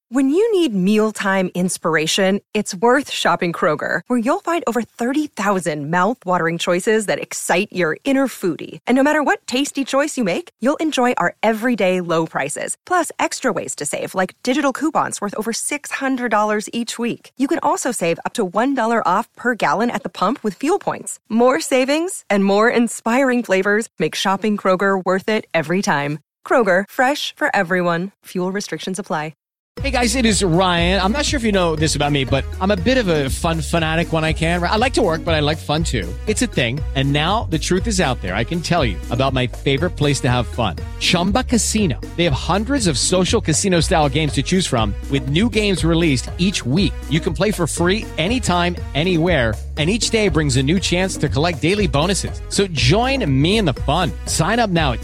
When you need mealtime inspiration, it's worth shopping Kroger, where you'll find over 30,000 mouth-watering choices that excite your inner foodie. And no matter what tasty choice you make, you'll enjoy our everyday low prices, plus extra ways to save, like digital coupons worth over $600 each week. You can also save up to $1 off per gallon at the pump with fuel points. More savings and more inspiring flavors make shopping Kroger worth it every time. Kroger, fresh for everyone. Fuel restrictions apply. Hey guys, it is Ryan. I'm not sure if you know this about me, but I'm a bit of a fun fanatic when I can. I like to work, but I like fun too. It's a thing. And now the truth is out there. I can tell you about my favorite place to have fun. Chumba Casino. They have hundreds of social casino style games to choose from with new games released each week. You can play for free anytime, anywhere. And each day brings a new chance to collect daily bonuses. So join me in the fun. Sign up now at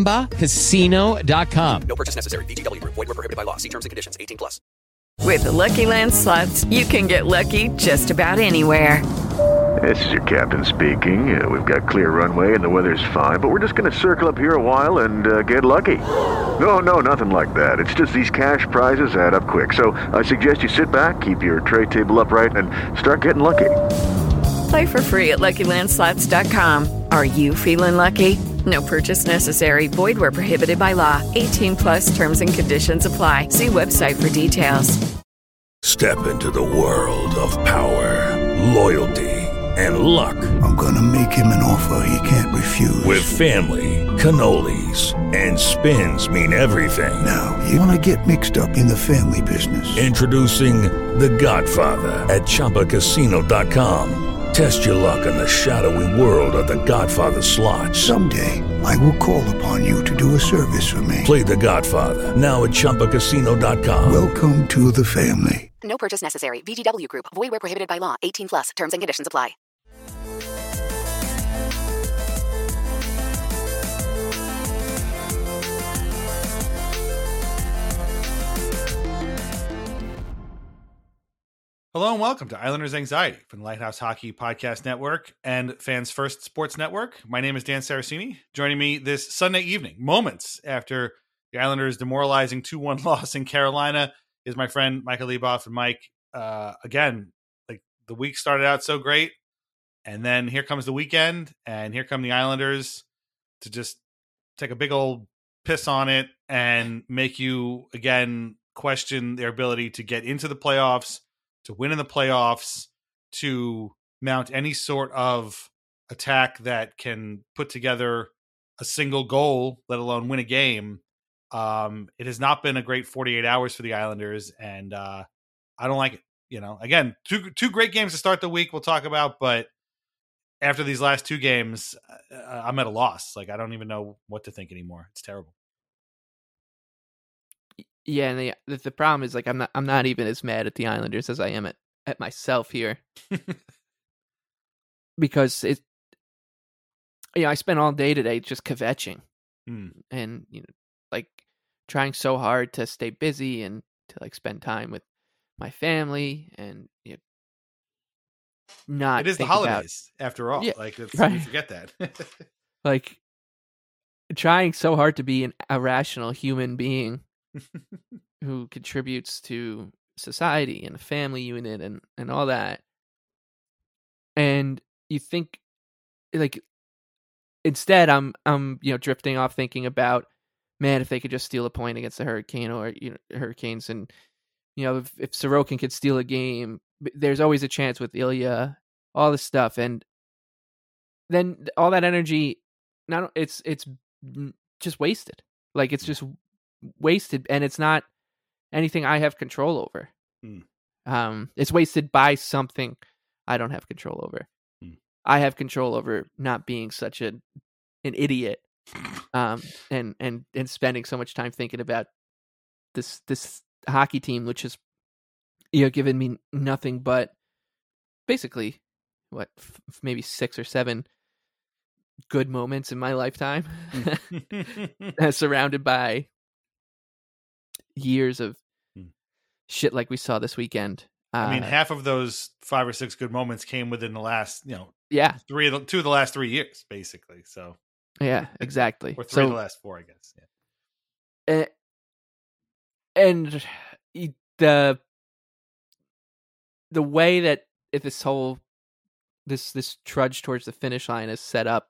ChumbaCasino.com. No purchase necessary. VGW Group. Void where prohibited by law. See terms and conditions. 18+. With the Lucky Land Slots, you can get lucky just about anywhere. This is your captain speaking. We've got clear runway and the weather's fine, but we're just going to circle up here a while and get lucky. No, nothing like that. It's just these cash prizes add up quick. So I suggest you sit back, keep your tray table upright, and start getting lucky. Play for free at LuckyLandSlots.com. Are you feeling lucky? No purchase necessary. Void where prohibited by law. 18+ terms and conditions apply. See website for details. Step into the world of power, loyalty, and luck. I'm gonna make him an offer he can't refuse. With family, cannolis, and spins mean everything. Now, you wanna get mixed up in the family business. Introducing The Godfather at ChumbaCasino.com. Test your luck in the shadowy world of The Godfather slot. Someday, I will call upon you to do a service for me. Play The Godfather, now at ChumbaCasino.com. Welcome to the family. No purchase necessary. VGW Group. Void where prohibited by law. 18+. Terms and conditions apply. Hello and welcome to Islanders Anxiety from the Lighthouse Hockey Podcast Network and Fans First Sports Network. My name is Dan Saracini. Joining me this Sunday evening, moments after the Islanders' demoralizing 2-1 loss in Carolina, is my friend Michael Leboff. And Mike, again, like the week started out so great, and then here comes the weekend, and here come the Islanders to just take a big old piss on it and make you again question their ability to get into the playoffs, to win in the playoffs, to mount any sort of attack that can put together a single goal, let alone win a game. It has not been a great 48 hours for the Islanders, and I don't like it. You know, again, two great games to start the week we'll talk about, but after these last two games, I'm at a loss. Like, I don't even know what to think anymore. It's terrible. Yeah, and the problem is, like, I'm not even as mad at the Islanders as I am at myself here, because I spent all day today just kvetching, and like trying so hard to stay busy and to like spend time with my family, and not. It is the holidays after all. Yeah, like, right. We forget that. Like trying so hard to be a rational human being who contributes to society and a family unit and all that. And you think, like, instead I'm drifting off thinking about, man, if they could just steal a point against the Hurricane or Hurricanes, and if Sorokin could steal a game, there's always a chance with Ilya, all this stuff, and then all that energy, it's just wasted. Like, it's just wasted, and it's not anything I have control over. It's wasted by something I don't have control over. I have control over not being such an idiot, and spending so much time thinking about this hockey team, which has given me nothing but basically maybe 6 or 7 good moments in my lifetime, surrounded by years of shit like we saw this weekend. I mean, half of those 5 or 6 good moments came within the last, 2 of the last 3 years, basically. So yeah, exactly. Or 3 of the last 4, I guess. Yeah. And the way that this whole this trudge towards the finish line is set up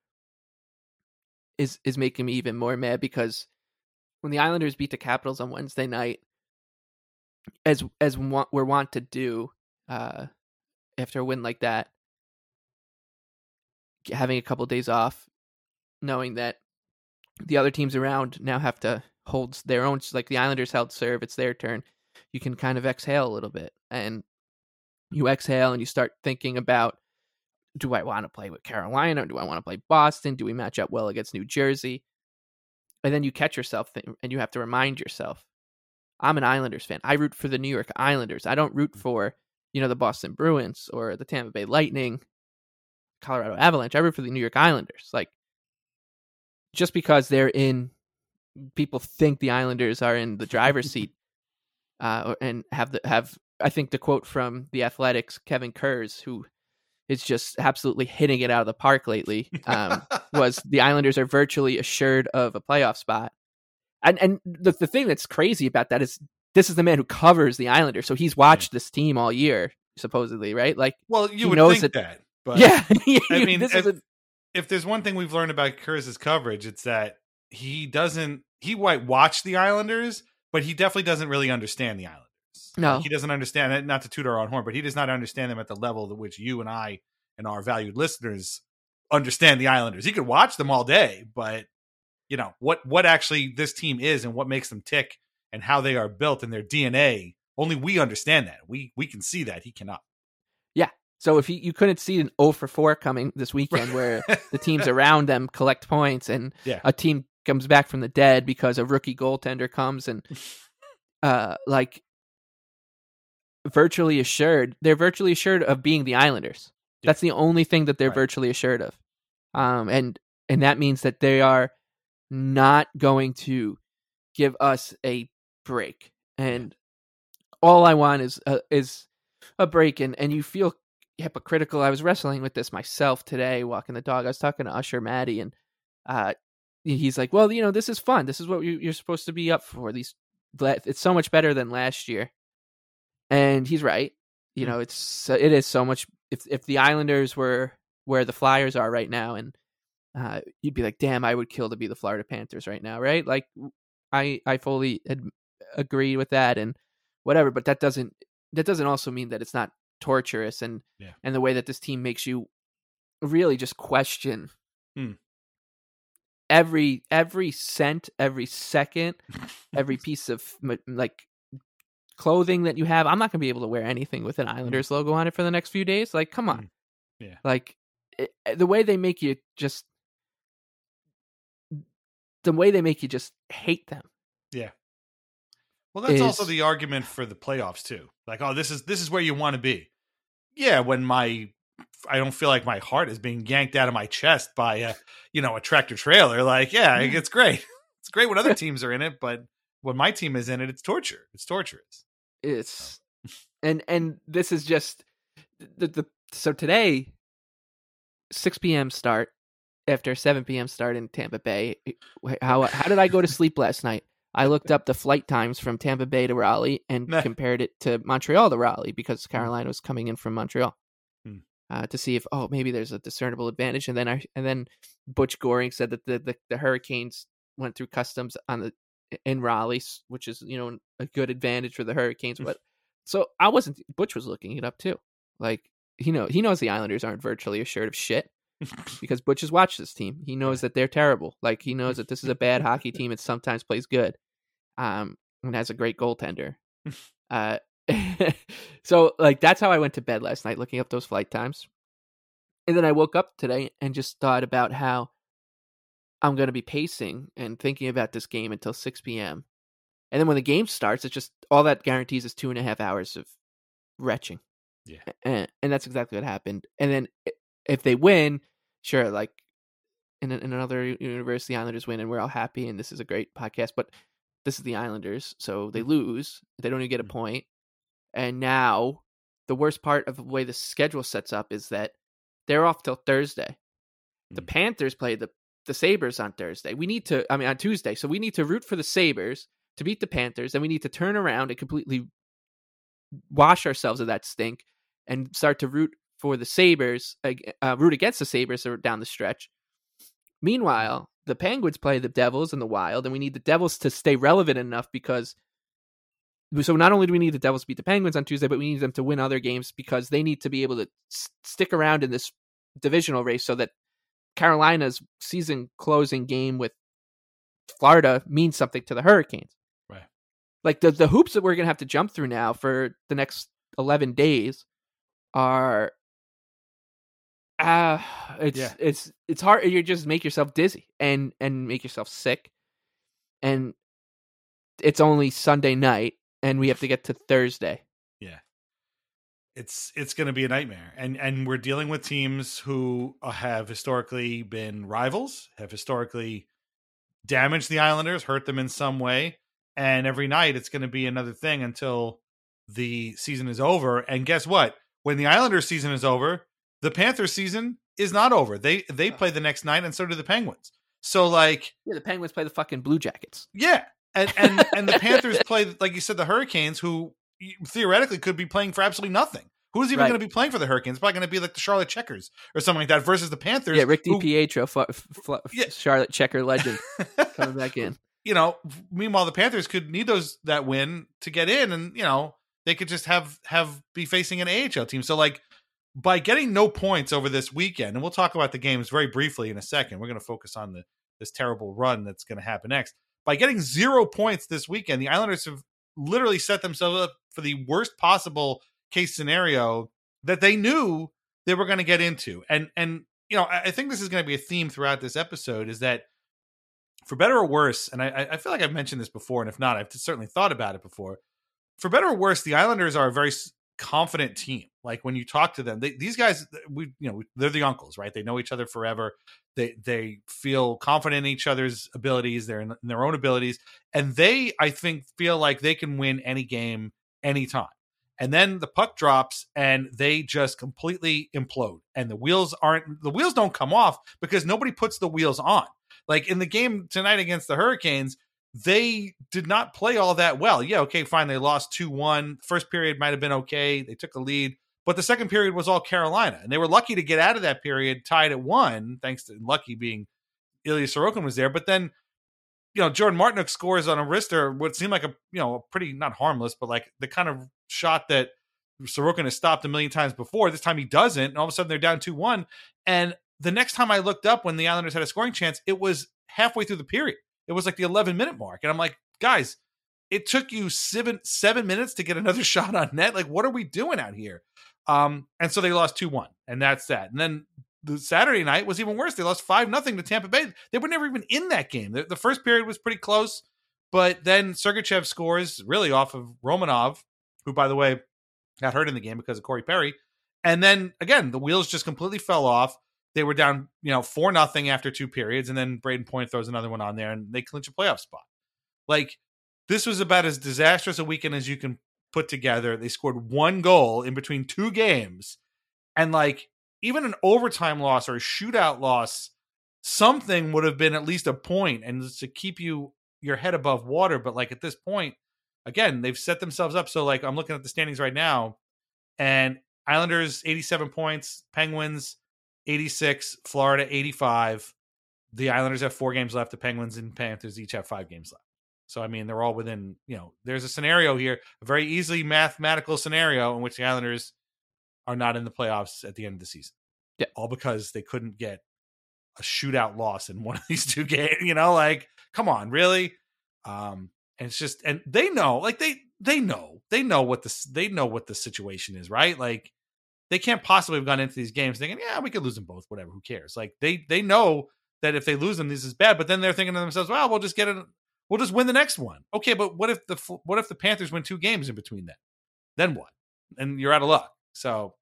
is making me even more mad, because when the Islanders beat the Capitals on Wednesday night, as we're wont to do after a win like that, having a couple of days off, knowing that the other teams around now have to hold their own, like the Islanders held serve, it's their turn, you can kind of exhale a little bit. And you exhale and you start thinking about, do I want to play with Carolina? Do I want to play Boston? Do we match up well against New Jersey? And then you catch yourself and you have to remind yourself, I'm an Islanders fan. I root for the New York Islanders. I don't root for, the Boston Bruins or the Tampa Bay Lightning, Colorado Avalanche. I root for the New York Islanders. Like, just because people think the Islanders are in the driver's seat, and have I think the quote from the Athletics, Kevin Kurz, who is just absolutely hitting it out of the park lately, was the Islanders are virtually assured of a playoff spot. And the thing that's crazy about that is this is the man who covers the Islanders, so he's watched this team all year, supposedly, right? Like, well, you would think that, but yeah, I mean, if there's one thing we've learned about Kurz's coverage, it's that he might watch the Islanders, but he definitely doesn't really understand the Islanders. No, he doesn't understand it. Not to toot our own horn, but he does not understand them at the level at which you and I and our valued listeners understand the Islanders. He could watch them all day, but what actually this team is and what makes them tick and how they are built and their DNA, only we understand that. We can see that. He cannot. Yeah. So if you couldn't see an 0 for 4 coming this weekend, where the teams around them collect points and a team comes back from the dead because a rookie goaltender comes and virtually assured, they're virtually assured of being the Islanders. Yeah. That's the only thing that they're virtually assured of. And that means that they are not going to give us a break. And all I want is a break. And you feel hypocritical. I was wrestling with this myself today, walking the dog. I was talking to Usher Maddie, and he's like, well, this is fun. This is what you're supposed to be up for. It's so much better than last year. And he's right. It is so much. If the Islanders were where the Flyers are right now, and you'd be like, damn, I would kill to be the Florida Panthers right now, right? Like, I fully agree with that and whatever. But that doesn't also mean that it's not torturous and the way that this team makes you really just question every cent, every second, every piece of like clothing that you have. I'm not gonna be able to wear anything with an Islanders logo on it for the next few days. Like, come on. Yeah. Like the way they make you just hate them. Yeah. Well, that's also the argument for the playoffs too. Like, oh, this is where you want to be. Yeah, when I don't feel like my heart is being yanked out of my chest by a tractor trailer. Like, yeah, it's great. It's great when other teams are in it, but when my team is in it, it's torture. It's torturous. It's and this is just so today, 6 p.m. start after 7 p.m. start in Tampa Bay. How did I go to sleep last night? I looked up the flight times from Tampa Bay to Raleigh and compared it to Montreal to Raleigh, because Carolina was coming in from Montreal, to see if maybe there's a discernible advantage. And then Butch Goring said that the Hurricanes went through customs in Raleigh, which is a good advantage for the Hurricanes. But so Butch was looking it up too. Like, he knows the Islanders aren't virtually assured of shit. Because Butch has watched this team. He knows that they're terrible. Like, he knows that this is a bad hockey team. It sometimes plays good, and has a great goaltender. So, like, that's how I went to bed last night, looking up those flight times. And then I woke up today and just thought about how I'm going to be pacing and thinking about this game until 6 p.m. And then when the game starts, it's just all that guarantees is 2.5 hours of retching. Yeah, and that's exactly what happened. And then if they win, sure, like in another universe, the Islanders win and we're all happy and this is a great podcast. But this is the Islanders, so they lose. They don't even get a point. And now the worst part of the way the schedule sets up is that they're off till Thursday. The Panthers play the Sabres on Thursday. On Tuesday. So we need to root for the Sabres to beat the Panthers. Then we need to turn around and completely wash ourselves of that stink and start to root for the Sabres, root against the Sabres down the stretch. Meanwhile, the Penguins play the Devils in the Wild, and we need the Devils to stay relevant enough because. So not only do we need the Devils to beat the Penguins on Tuesday, but we need them to win other games because they need to be able to stick around in this divisional race so that Carolina's season closing game with Florida means something to the Hurricanes. Right. Like the hoops that we're going to have to jump through now for the next 11 days are it's hard. You just make yourself dizzy and make yourself sick. And it's only Sunday night and we have to get to Thursday. Yeah. It's going to be a nightmare. And we're dealing with teams who have historically been rivals, have historically damaged the Islanders, hurt them in some way. And every night it's going to be another thing until the season is over. And guess what? When the Islanders season is over, the Panthers season is not over. They play the next night, and so do the Penguins. So like, yeah, the Penguins play the fucking Blue Jackets. Yeah. And the Panthers play, like you said, the Hurricanes, who theoretically could be playing for absolutely nothing. Who's even going to be playing for the Hurricanes? Probably going to be like the Charlotte Checkers or something like that versus the Panthers. Yeah, Rick DiPietro, Charlotte Checker legend, coming back in. You know, meanwhile, the Panthers could need that win to get in, and you know they could just be facing an AHL team. So like by getting no points over this weekend, and we'll talk about the games very briefly in a second. We're going to focus on this terrible run that's going to happen next. By getting 0 points this weekend, the Islanders have literally set themselves up for the worst possible case scenario that they knew they were going to get into. And you know, I think this is going to be a theme throughout this episode, is that for better or worse, and I feel like I've mentioned this before, and if not, I've certainly thought about it before. For better or worse, the Islanders are a very confident team. Like when you talk to them, these guys, they're the uncles, right? They know each other forever. They feel confident in each other's abilities. They're in their own abilities, and they, I think, feel like they can win any game, anytime. And then the puck drops, and they just completely implode. And the wheels don't come off because nobody puts the wheels on. Like in the game tonight against the Hurricanes, they did not play all that well. Yeah, okay, fine. They lost 2-1. First period might have been okay. They took the lead. But the second period was all Carolina. And they were lucky to get out of that period tied at 1, thanks to lucky being Ilya Sorokin was there. But then, you know, Jordan Martinook scores on a wrister, what seemed like a pretty, not harmless, but like the kind of shot that Sorokin has stopped a million times before. This time he doesn't. And all of a sudden they're down 2-1. And the next time I looked up when the Islanders had a scoring chance, it was halfway through the period. It was like the 11-minute mark. And I'm like, guys, it took you 7 minutes to get another shot on net. Like, what are we doing out here? And so they lost 2-1, and that's that. And then the Saturday night was even worse. They lost 5-0 to Tampa Bay. They were never even in that game. The first period was pretty close, but then Sergachev scores really off of Romanov, who, by the way, got hurt in the game because of Corey Perry. And then, again, the wheels just completely fell off. They were down, 4-0 after 2 periods, and then Braden Point throws another one on there, and they clinch a playoff spot. Like, this was about as disastrous a weekend as you can put together. They scored 1 goal in between 2 games, and like even an overtime loss or a shootout loss, something would have been at least a point and to keep your head above water. But like at this point, again, they've set themselves up. So like I'm looking at the standings right now, and Islanders 87 points, Penguins 86, Florida 85. The Islanders have 4 games left. The Penguins and Panthers each have 5 games left. So, I mean, they're all within, there's a scenario here, a very easily mathematical scenario in which the Islanders are not in the playoffs at the end of the season. Yeah. All because they couldn't get a shootout loss in one of these 2 games, like, come on, really? And it's just, and they know, like they know what the situation is, right? Like they can't possibly have gone into these games thinking, yeah, we could lose them both, whatever, who cares? Like they know that if they lose them, this is bad, but then they're thinking to themselves, well, we'll just win the next one. Okay, but what if the Panthers win 2 games in between that? Then what? And you're out of luck. So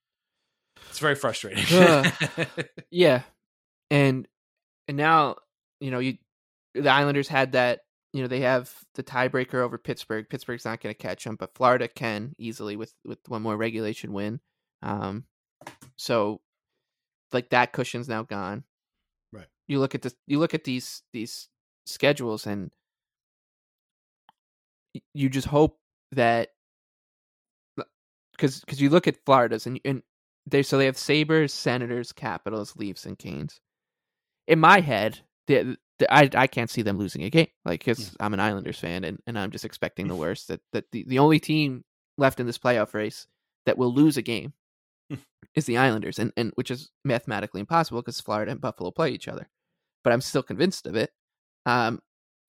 it's very frustrating. Yeah, and now the Islanders had that. They have the tiebreaker over Pittsburgh. Pittsburgh's not going to catch them, but Florida can easily with one more regulation win. So like that cushion's now gone. Right. You look at these schedules, and you just hope that because you look at Florida's and they have Sabres, Senators, Capitals, Leafs, and Canes. In my head, I can't see them losing a game, like, because I'm an Islanders fan and I'm just expecting the worst. That the only team left in this playoff race that will lose a game is the Islanders, and which is mathematically impossible because Florida and Buffalo play each other. But I'm still convinced of it. And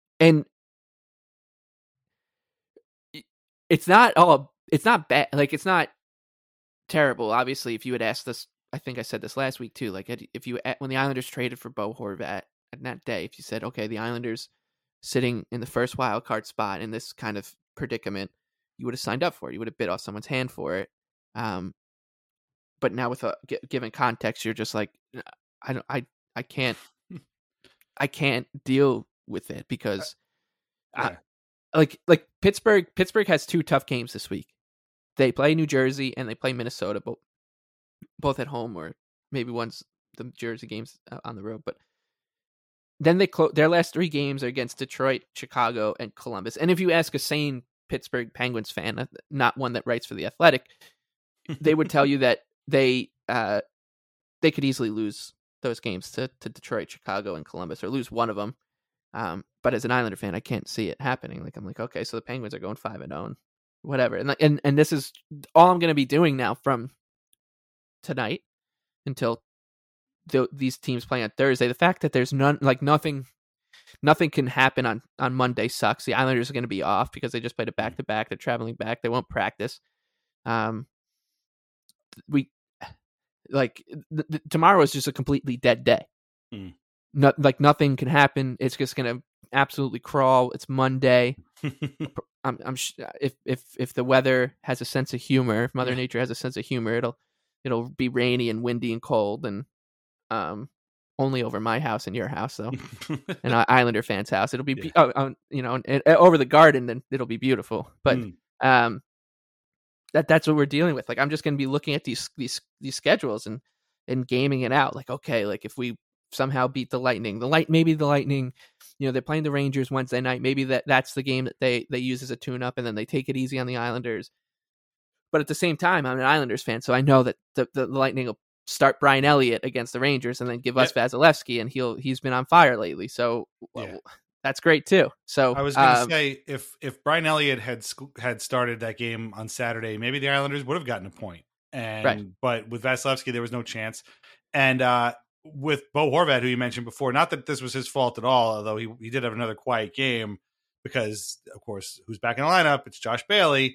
it's not bad. Like, it's not terrible. Obviously, if you had asked this, I think I said this last week too. Like, when the Islanders traded for Bo Horvat on that day, if you said, okay, the Islanders sitting in the first wild card spot in this kind of predicament, you would have signed up for it. You would have bit off someone's hand for it. But now with a given context, you're just like, I can't deal with it because like Pittsburgh has 2 tough games this week. They play New Jersey and they play Minnesota, both at home, or maybe one's the Jersey games on the road. But then their last 3 games are against Detroit, Chicago, and Columbus. And if you ask a sane Pittsburgh Penguins fan, not one that writes for The Athletic, they would tell you that they could easily lose those games to Detroit, Chicago, and Columbus, or lose one of them. But as an Islander fan, I can't see it happening. Like, I'm like, okay, so the Penguins are going 5-0, whatever. And this is all I'm going to be doing now from tonight until these teams play on Thursday. The fact that there's nothing can happen on Monday sucks. The Islanders are going to be off because they just played a back-to-back. They're traveling back. They won't practice. Tomorrow is just a completely dead day. Nothing can happen. It's just going to absolutely crawl. It's Monday. If the weather has a sense of humor, if Mother Nature has a sense of humor, it'll be rainy and windy and cold, and only over my house and your house, though, and Islander fans' house. It'll be over the garden, then it'll be beautiful. But that's what we're dealing with. Like, I'm just going to be looking at these schedules and gaming it out. Like, okay, like if we somehow beat the Lightning, maybe the Lightning, they're playing the Rangers Wednesday night. Maybe that's the game that they use as a tune-up, and then they take it easy on the Islanders. But at the same time, I'm an Islanders fan, so I know that the Lightning will start Brian Elliott against the Rangers and then give us Vasilevsky, and he's been on fire lately. So that's great too. So I was going to say, if Brian Elliott had started that game on Saturday, maybe the Islanders would have gotten a point. But with Vasilevsky, there was no chance. And with Bo Horvat, who you mentioned before, not that this was his fault at all, although he did have another quiet game because, of course, who's back in the lineup? It's Josh Bailey.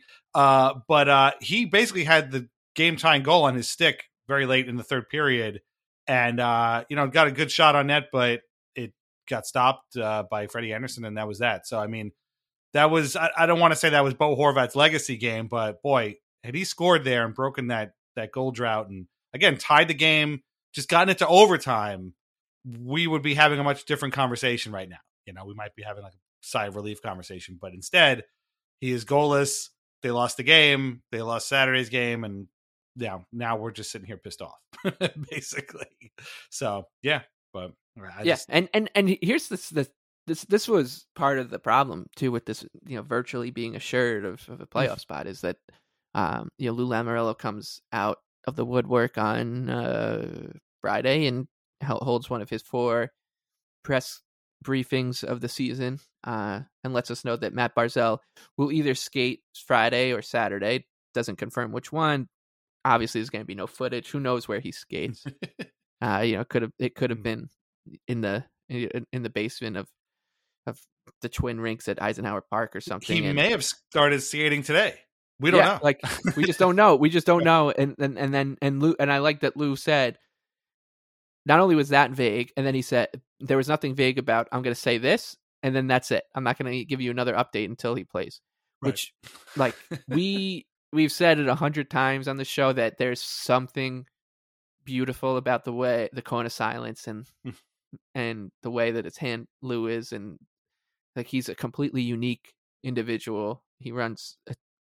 But he basically had the game-tying goal on his stick very late in the third period, and got a good shot on net, but it got stopped by Freddie Anderson, and that was that. So, I mean, that was, I don't want to say that was Bo Horvat's legacy game, but boy, had he scored there and broken that goal drought and, again, tied the game, just gotten it to overtime, we would be having a much different conversation right now. We might be having like a sigh of relief conversation, but instead, he is goalless. They lost the game. They lost Saturday's game, and now we're just sitting here pissed off, basically. So, yeah, but and here's this was part of the problem too with this, virtually being assured of a playoff spot, is that Lou Lamoriello comes out of the woodwork on Friday and holds one of his 4 press briefings of the season, and lets us know that Matt Barzal will either skate Friday or Saturday. Doesn't confirm which one. Obviously, there's going to be no footage. Who knows where he skates? It could have been in the basement of the Twin Rinks at Eisenhower Park or something. He may have started skating today. We don't know. Like, we just don't know. We just don't know. And Lou, and I like that Lou said, not only was that vague, and then he said there was nothing vague about, I'm going to say this, and then that's it. I'm not going to give you another update until he plays. Right. Which, like, we've said it 100 times on the show that there's something beautiful about the way the cone of silence and the way that its hand Lou is, and like, he's a completely unique individual. He runs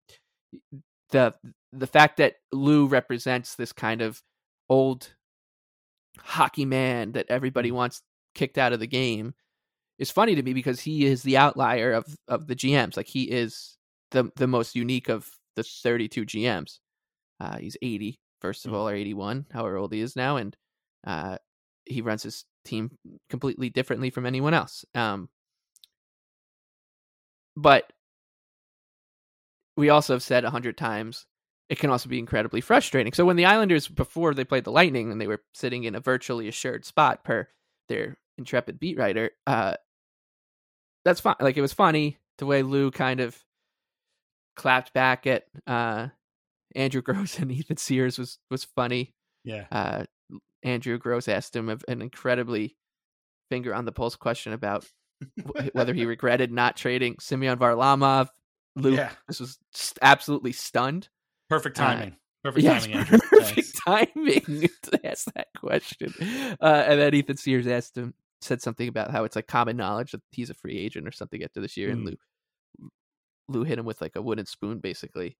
the fact that Lou represents this kind of old hockey man that everybody wants kicked out of the game is funny to me, because he is the outlier of the GMs. Like, he is the most unique of the 32 GMs. He's 80, first of all, or 81, however old he is now, and he runs his team completely differently from anyone else. But we also have said 100 times, it can also be incredibly frustrating. So when the Islanders, before they played the Lightning, and they were sitting in a virtually assured spot per their intrepid beat writer, that's fine. Like, it was funny the way Lou kind of clapped back at Andrew Gross and Ethan Sears was funny. Yeah. Andrew Gross asked him an incredibly finger on the pulse question about whether he regretted not trading Semyon Varlamov. Lou was just absolutely stunned. Perfect timing. Timing, Andrew. Perfect timing to ask that question. And then Ethan Sears said something about how it's like common knowledge that he's a free agent or something after this year, and Lou hit him with like a wooden spoon, basically.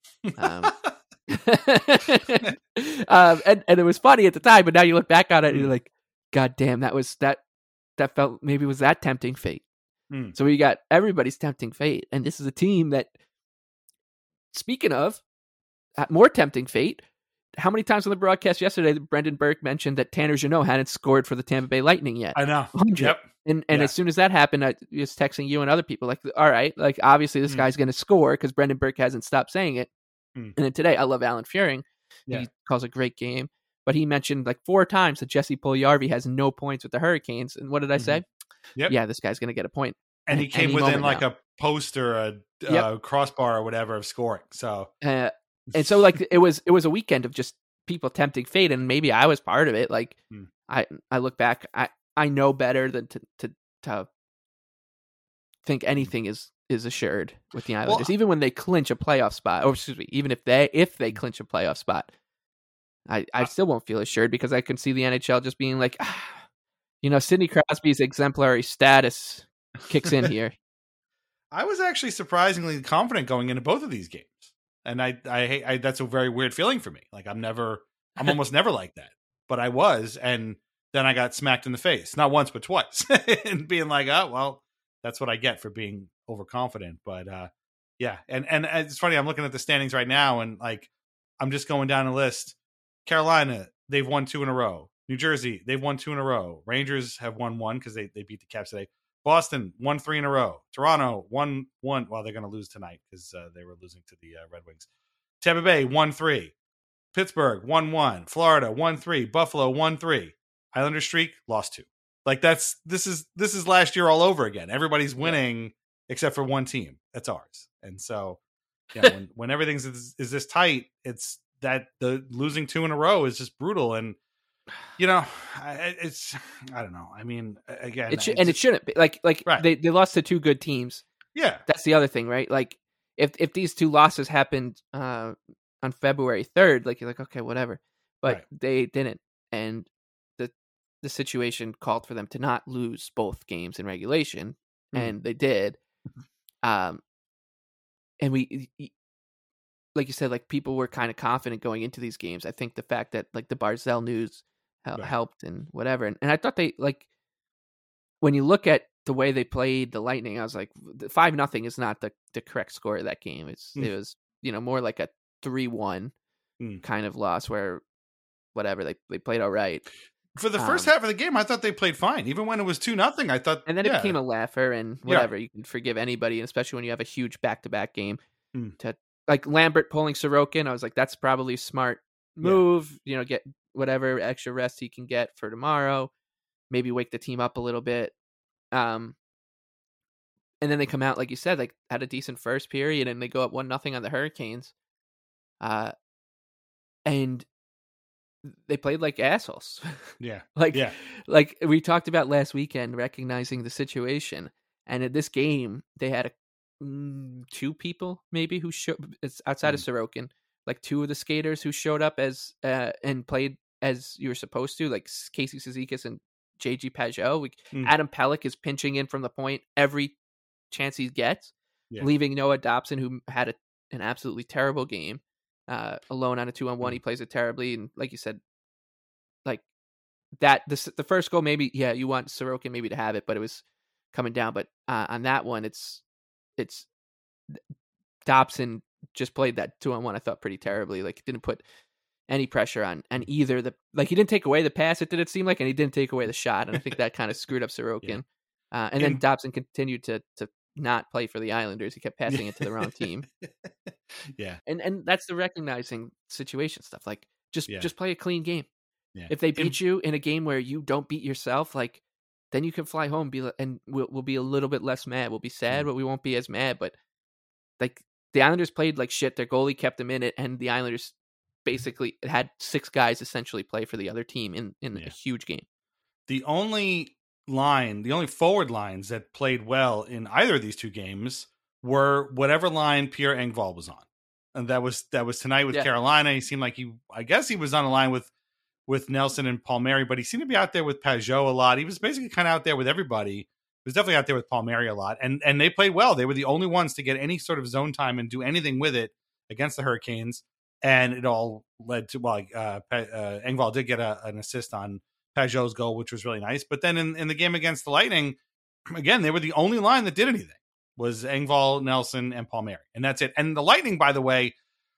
And it was funny at the time, but now you look back on it and you're like, God damn, that felt maybe was that tempting fate. So we got everybody's tempting fate, and this is a team that, speaking of more tempting fate, how many times on the broadcast yesterday Brendan Burke mentioned that Tanner Jeannot hadn't scored for the Tampa Bay Lightning yet? I know. 100. Yep. And as soon as that happened, I was texting you and other people like, all right, like obviously this guy's going to score because Brendan Burke hasn't stopped saying it. And then today, I love Alan Furing. He calls a great game, but he mentioned like 4 times that Jesse Puljujarvi has no points with the Hurricanes. And what did I say? Yep. Yeah, this guy's going to get a point. And he came within like a post or a crossbar or whatever of scoring. So and so like it was a weekend of just people tempting fate, and maybe I was part of it. Like I look back, I know better than to think anything is assured with the Islanders, even when they clinch a playoff spot, or excuse me, even if they clinch a playoff spot, I still won't feel assured because I can see the NHL just being like, Sidney Crosby's exemplary status kicks in here. I was actually surprisingly confident going into both of these games, and I hate that's a very weird feeling for me. Like I'm almost never like that, but I was, and then I got smacked in the face, not once but twice, and being like, oh well, that's what I get for being overconfident. But yeah, and it's funny. I'm looking at the standings right now, and like I'm just going down the list. Carolina, they've won 2 in a row. New Jersey, they've won 2 in a row. Rangers have won 1 because they beat the Caps today. Boston won 3 in a row. Toronto won 1. Well, they're going to lose tonight because they were losing to the Red Wings. Tampa Bay won 3. Pittsburgh won 1. Florida won 3. Buffalo won 3. Islander streak lost 2. Like this is last year all over again. Everybody's winning except for one team. That's ours. And so, when everything's is this tight, it's that the losing 2 in a row is just brutal. And it's I don't know. I mean, again, it shouldn't be like right. They lost to 2 good teams. Yeah, that's the other thing, right? Like if these 2 losses happened on February 3rd, like you're like, okay, whatever, but they didn't, and the situation called for them to not lose both games in regulation, and they did. And we, like you said, like people were kind of confident going into these games. I think the fact that like the Barzal news helped and whatever, and I thought they like when you look at the way they played the Lightning, I was like 5-0 is not the correct score of that game. It was more like a 3-1 kind of loss where whatever they played all right. For the first half of the game, I thought they played fine. Even when it was 2-0, I thought... And then it became a laugher and whatever. You can forgive anybody, especially when you have a huge back-to-back game. To like Lambert pulling Sorokin, I was like, that's probably a smart move. Get whatever extra rest he can get for tomorrow. Maybe wake the team up a little bit. And then they come out, like you said, like had a decent first period, and they go up 1-0 on the Hurricanes. And they played like assholes. Yeah. Like we talked about last weekend, recognizing the situation. And in this game, they had 2 people maybe who it's outside of Sorokin, like 2 of the skaters who showed up as and played as you were supposed to, like Casey Cizikas and JG Pageau. Adam Pelech is pinching in from the point every chance he gets, leaving Noah Dobson, who had an absolutely terrible game. Alone on a 2-on-1, he plays it terribly, and like you said, like that the first goal, maybe you want Sorokin maybe to have it, but it was coming down. But on that one, it's Dobson just played that 2-on-1, I thought, pretty terribly. Like, didn't put any pressure on either he didn't take away the pass, it didn't seem like, and he didn't take away the shot. And I think that kind of screwed up Sorokin. And then Dobson continued to not play for the Islanders. He kept passing it to the wrong team. Yeah. And that's the recognizing situation stuff. Like, just play a clean game. Yeah. If they beat you in a game where you don't beat yourself, like, then you can fly home and we'll be a little bit less mad. We'll be sad, but we won't be as mad. But like, the Islanders played like shit. Their goalie kept them in it, and the Islanders basically had 6 guys essentially play for the other team in a huge game. The only forward lines that played well in either of these 2 games were whatever line Pierre Engvall was on. And that was tonight with Carolina. He seemed like I guess he was on a line with Nelson and Palmieri, but he seemed to be out there with Pajot a lot. He was basically kind of out there with everybody. He was definitely out there with Palmieri a lot. And they played well. They were the only ones to get any sort of zone time and do anything with it against the Hurricanes. And it all led to, Engvall did get an assist on Pajot's goal, which was really nice. But then in the game against the Lightning, again, they were the only line that did anything, was Engvall, Nelson, and Palmieri. And that's it. And the Lightning, by the way,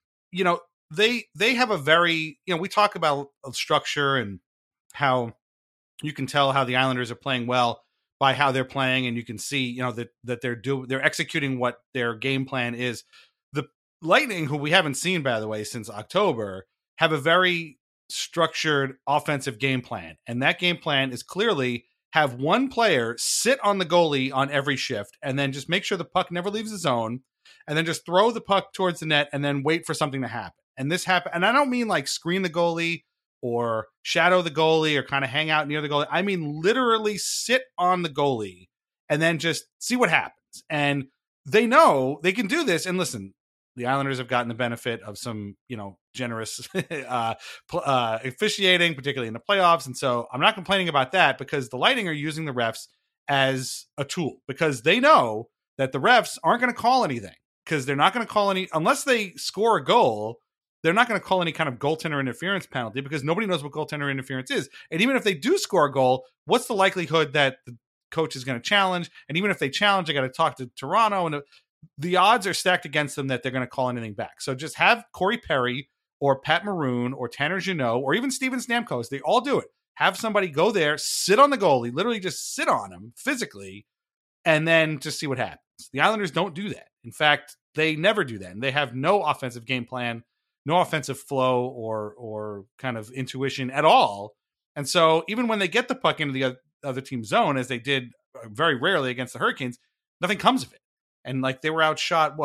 they have a very, we talk about structure and how you can tell how the Islanders are playing well by how they're playing. And you can see, that they're executing what their game plan is. Lightning, who we haven't seen, by the way, since October, have a very structured offensive game plan. And that game plan is clearly have one player sit on the goalie on every shift and then just make sure the puck never leaves the zone, and then just throw the puck towards the net and then wait for something to happen. And this happened. And I don't mean like screen the goalie or shadow the goalie or kind of hang out near the goalie. I mean literally sit on the goalie and then just see what happens. And they know they can do this. And listen, the Islanders have gotten the benefit of some, generous officiating, particularly in the playoffs. And so I'm not complaining about that, because the Lightning are using the refs as a tool, because they know that the refs aren't going to call anything, because they're not going to call any, unless they score a goal, they're not going to call any kind of goaltender interference penalty, because nobody knows what goaltender interference is. And even if they do score a goal, what's the likelihood that the coach is going to challenge? And even if they challenge, they got to talk to Toronto, and the odds are stacked against them that they're going to call anything back. So just have Corey Perry or Pat Maroon or Tanner Jeannot or even Steven Stamkos. They all do it. Have somebody go there, sit on the goalie, literally just sit on him physically, and then just see what happens. The Islanders don't do that. In fact, they never do that. And they have no offensive game plan, no offensive flow or kind of intuition at all. And so even when they get the puck into the other team's zone, as they did very rarely against the Hurricanes, nothing comes of it. And like they were outshot,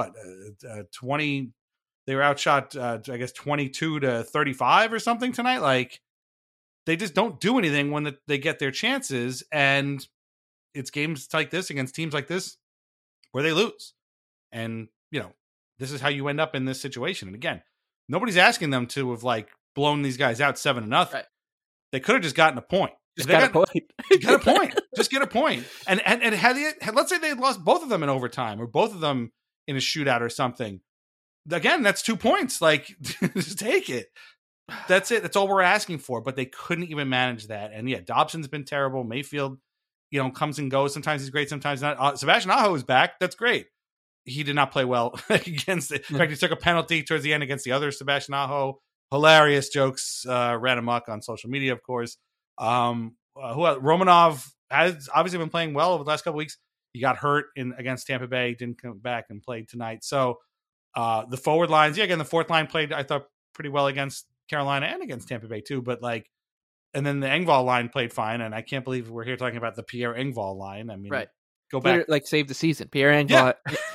20? They were outshot, I guess 22-35 or something tonight. Like they just don't do anything when they get their chances, and it's games like this against teams like this where they lose. And this is how you end up in this situation. And again, nobody's asking them to have like blown these guys out 7-0. Right. They could have just gotten a point. Just got a point. Just get a point. And let's say they had lost both of them in overtime, or both of them in a shootout or something. Again, that's 2 points. Like, just take it. That's it. That's all we're asking for. But they couldn't even manage that. And Dobson's been terrible. Mayfield, comes and goes. Sometimes he's great, sometimes not. Sebastian Aho is back. That's great. He did not play well against it. In fact, he took a penalty towards the end against the other Sebastian Aho. Hilarious jokes ran amok on social media, of course. Romanov has obviously been playing well over the last couple weeks. He got hurt against Tampa Bay, didn't come back and played tonight. So the forward lines, again, the fourth line played, I thought, pretty well against Carolina and against Tampa Bay too. But and then the Engvall line played fine. And I can't believe we're here talking about the Pierre Engvall line. I mean, right. Go back, save the season. Pierre Engvall,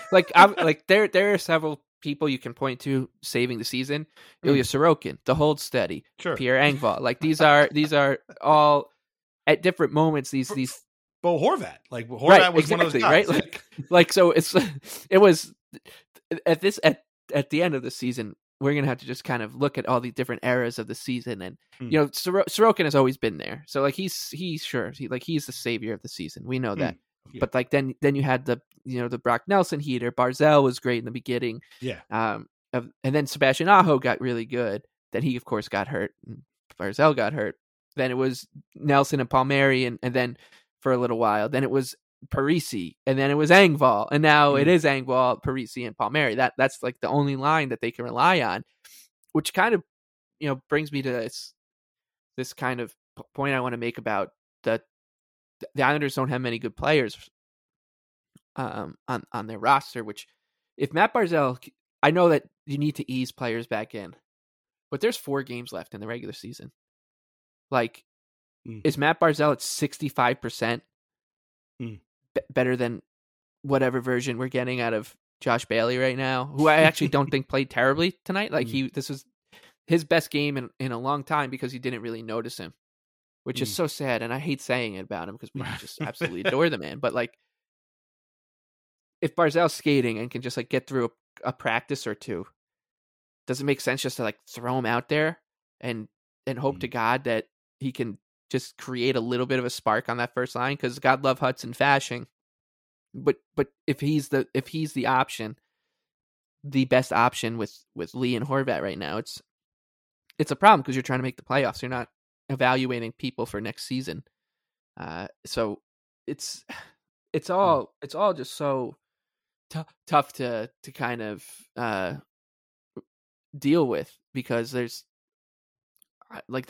there are several people you can point to saving the season. Ilya Sorokin, the hold steady, sure. Pierre Engvall. These are all at different moments. These Bo Horvat, Horvat was one of those guys, right? So it was at the end of the season. We're gonna have to just kind of look at all the different eras of the season, and Sorokin has always been there. So he's the savior of the season. We know that. Yeah. But then you had the Brock Nelson heater. Barzal was great in the beginning. Yeah. And then Sebastian Aho got really good. Then he of course got hurt. And Barzal got hurt. Then it was Nelson and Palmieri, and then for a little while. Then it was Parisi, and then it was Engvall, and now it is Engvall, Parisi, and Palmieri. That's like the only line that they can rely on, which kind of, brings me to this kind of point I want to make about the Islanders don't have many good players on their roster. Which, if Matt Barzal, I know that you need to ease players back in, but there's 4 games left in the regular season. Like, is Matt Barzal at 65%? Better than whatever version we're getting out of Josh Bailey right now, who I actually don't think played terribly tonight. Like, this was his best game in a long time because you didn't really notice him, which is so sad. And I hate saying it about him because we just absolutely adore the man. But like, if Barzal's skating and can just like get through a practice or two, does it make sense just to like throw him out there and hope to God that he can just create a little bit of a spark on that first line? Because God love Hudson Fasching, but if he's the option, the best option with Lee and Horvat right now, it's a problem because you're trying to make the playoffs. You're not evaluating people for next season. So it's all just so tough to kind of deal with, because there's like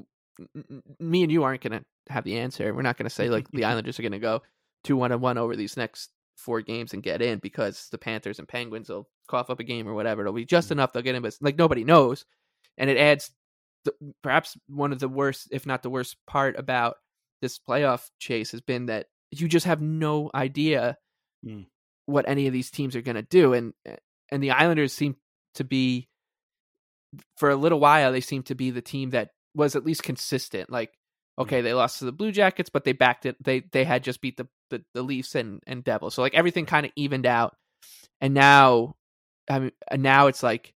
me and you aren't going to have the answer. We're not going to say like the Islanders are going to go 2-1 over these next 4 games and get in because the Panthers and Penguins will cough up a game or whatever. It'll be just enough. They'll get in, but like nobody knows. And it adds perhaps one of the worst, if not the worst part about this playoff chase has been that you just have no idea what any of these teams are going to do. And the Islanders seem to be, for a little while, they seem to be the team that was at least consistent. Like, okay, they lost to the Blue Jackets, but they backed it. They had just beat the Leafs and Devils. So like everything kind of evened out. And now, now it's like,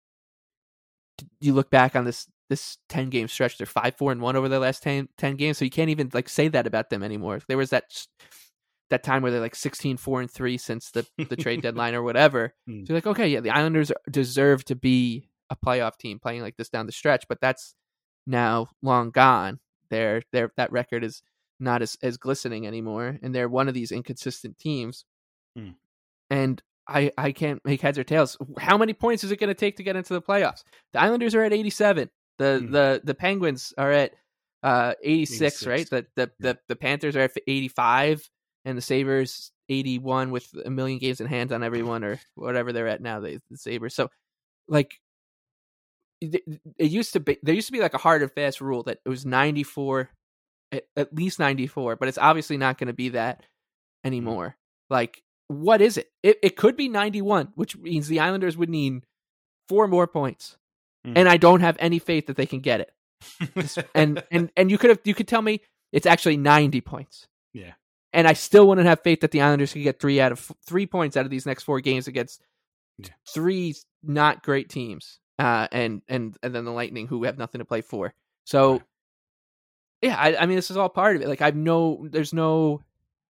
you look back on this 10-game stretch, they're 5-4-1 over their last 10 games. So you can't even like say that about them anymore. There was that time where they're like 16-4-3 since the trade deadline or whatever. So you're like, okay, yeah, the Islanders deserve to be a playoff team playing like this down the stretch, but that's now long gone. That record is not as glistening anymore, and they're one of these inconsistent teams. And I can't make heads or tails. How many points is it going to take to get into the playoffs? The Islanders are at 87. The Penguins are at 86, right? The Panthers are at 85, and the Sabres 81 with a million games in hand on everyone, or whatever they're at now. The Sabres. So, like, there used to be like a hard and fast rule that it was 94, at least 94, but it's obviously not going to be that anymore. Like, what is it? It could be 91, which means the Islanders would need 4 more points, and I don't have any faith that they can get it. and you could tell me it's actually 90 points. Yeah, and I still wouldn't have faith that the Islanders could get 3 points out of these next 4 games against 3 not great teams. And then the Lightning, who have nothing to play for. So, yeah, I mean, this is all part of it. Like, there's no.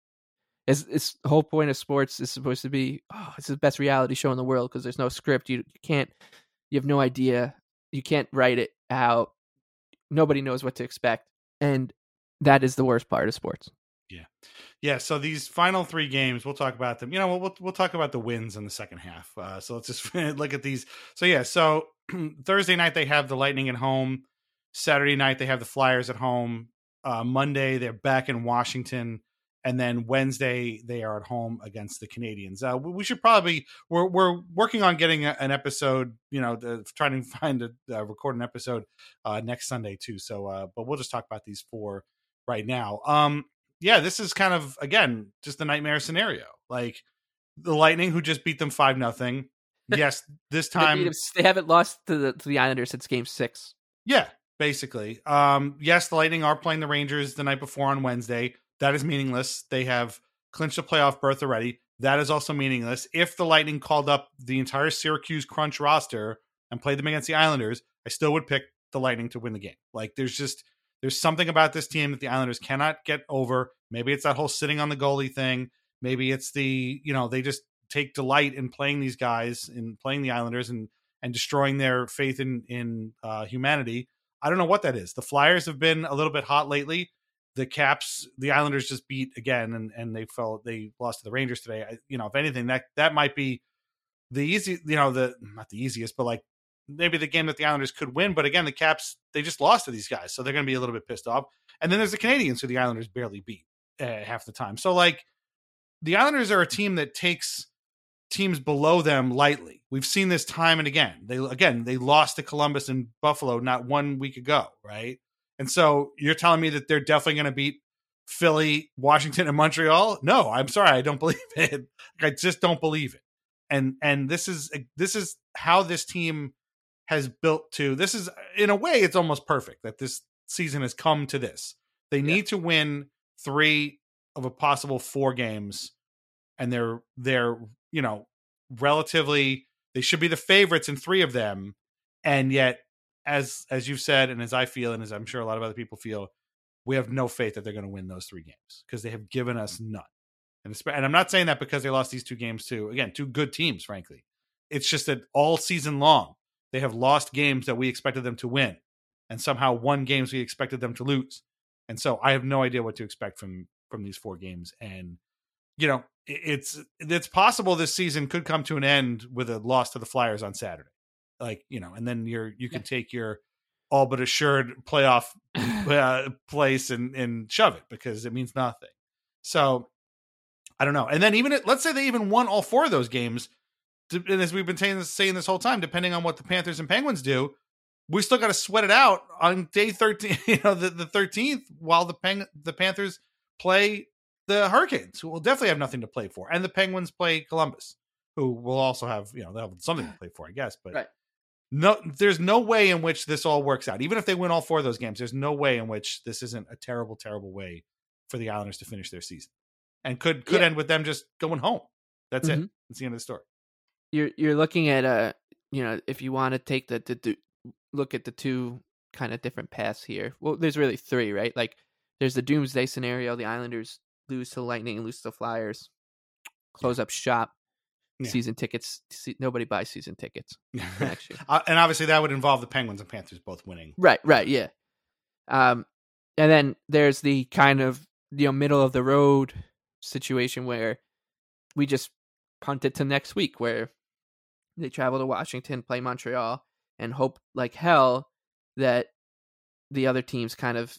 It's the whole point of sports is supposed to be, it's the best reality show in the world because there's no script. You have no idea. You can't write it out. Nobody knows what to expect, and that is the worst part of sports. Yeah. So these final 3 games, we'll talk about them. We'll talk about the wins in the second half. So let's just look at these. So Thursday night they have the Lightning at home. Saturday night they have the Flyers at home. Monday they're back in Washington, and then Wednesday they are at home against the Canadians. We should probably we're working on getting an episode. Trying to find record an episode next Sunday too. So, but we'll just talk about these 4 right now. Yeah, this is kind of, again, just a nightmare scenario. Like, the Lightning, who just beat them 5-0. Yes, this time they haven't lost to the Islanders since Game 6. Yeah, basically. Yes, the Lightning are playing the Rangers the night before on Wednesday. That is meaningless. They have clinched a playoff berth already. That is also meaningless. If the Lightning called up the entire Syracuse Crunch roster and played them against the Islanders, I still would pick the Lightning to win the game. Like, there's something about this team that the Islanders cannot get over. Maybe it's that whole sitting on the goalie thing. Maybe it's they just take delight in playing these guys, in playing the Islanders and destroying their faith in humanity. I don't know what that is. The Flyers have been a little bit hot lately. the Caps, the Islanders just beat again, and they lost to the Rangers today. If anything, that might be the easy, not the easiest, but like maybe the game that the Islanders could win. But again, the Caps, they just lost to these guys, so they're going to be a little bit pissed off. And then there's the Canadians, who the Islanders barely beat half the time. So like the Islanders are a team that takes teams below them lightly. We've seen this time and again. They lost to Columbus and Buffalo not 1 week ago, right? And so you're telling me that they're definitely going to beat Philly, Washington, and Montreal? No, I'm sorry, I don't believe it. I just don't believe it. And this is how this team has built to. This is, in a way, it's almost perfect that this season has come to this. They need to win 3 of a possible 4 games, and they're relatively, they should be the favorites in 3 of them, and yet, as you've said, and as I feel, and as I'm sure a lot of other people feel, we have no faith that they're going to win those 3 games because they have given us none. And I'm not saying that because they lost these 2 games to, again, 2 good teams, frankly. It's just that all season long, they have lost games that we expected them to win, and somehow won games we expected them to lose. And so I have no idea what to expect from these 4 games. And, it's possible this season could come to an end with a loss to the Flyers on Saturday. And then you can take your all but assured playoff place and shove it because it means nothing. So I don't know. And then let's say they even won all 4 of those games. And as we've been saying this whole time, depending on what the Panthers and Penguins do, we still got to sweat it out on day 13, the 13th, while the Panthers play the Hurricanes, who will definitely have nothing to play for. And the Penguins play Columbus, who will also have, they'll have something to play for, I guess. But no, there's no way in which this all works out. Even if they win all 4 of those games, there's no way in which this isn't a terrible, terrible way for the Islanders to finish their season. And could end with them just going home. That's it. That's the end of the story. You're looking at if you want to take the look at the 2 kind of different paths here. Well, there's really 3, right? Like there's the doomsday scenario. The Islanders lose to the Lightning and lose to the Flyers. Close up shop. Season tickets. Nobody buys season tickets next year. And obviously that would involve the Penguins and Panthers both winning. Right. Yeah. And then there's the kind of middle of the road situation where we just punt it to next week, where they travel to Washington, play Montreal, and hope like hell that the other teams kind of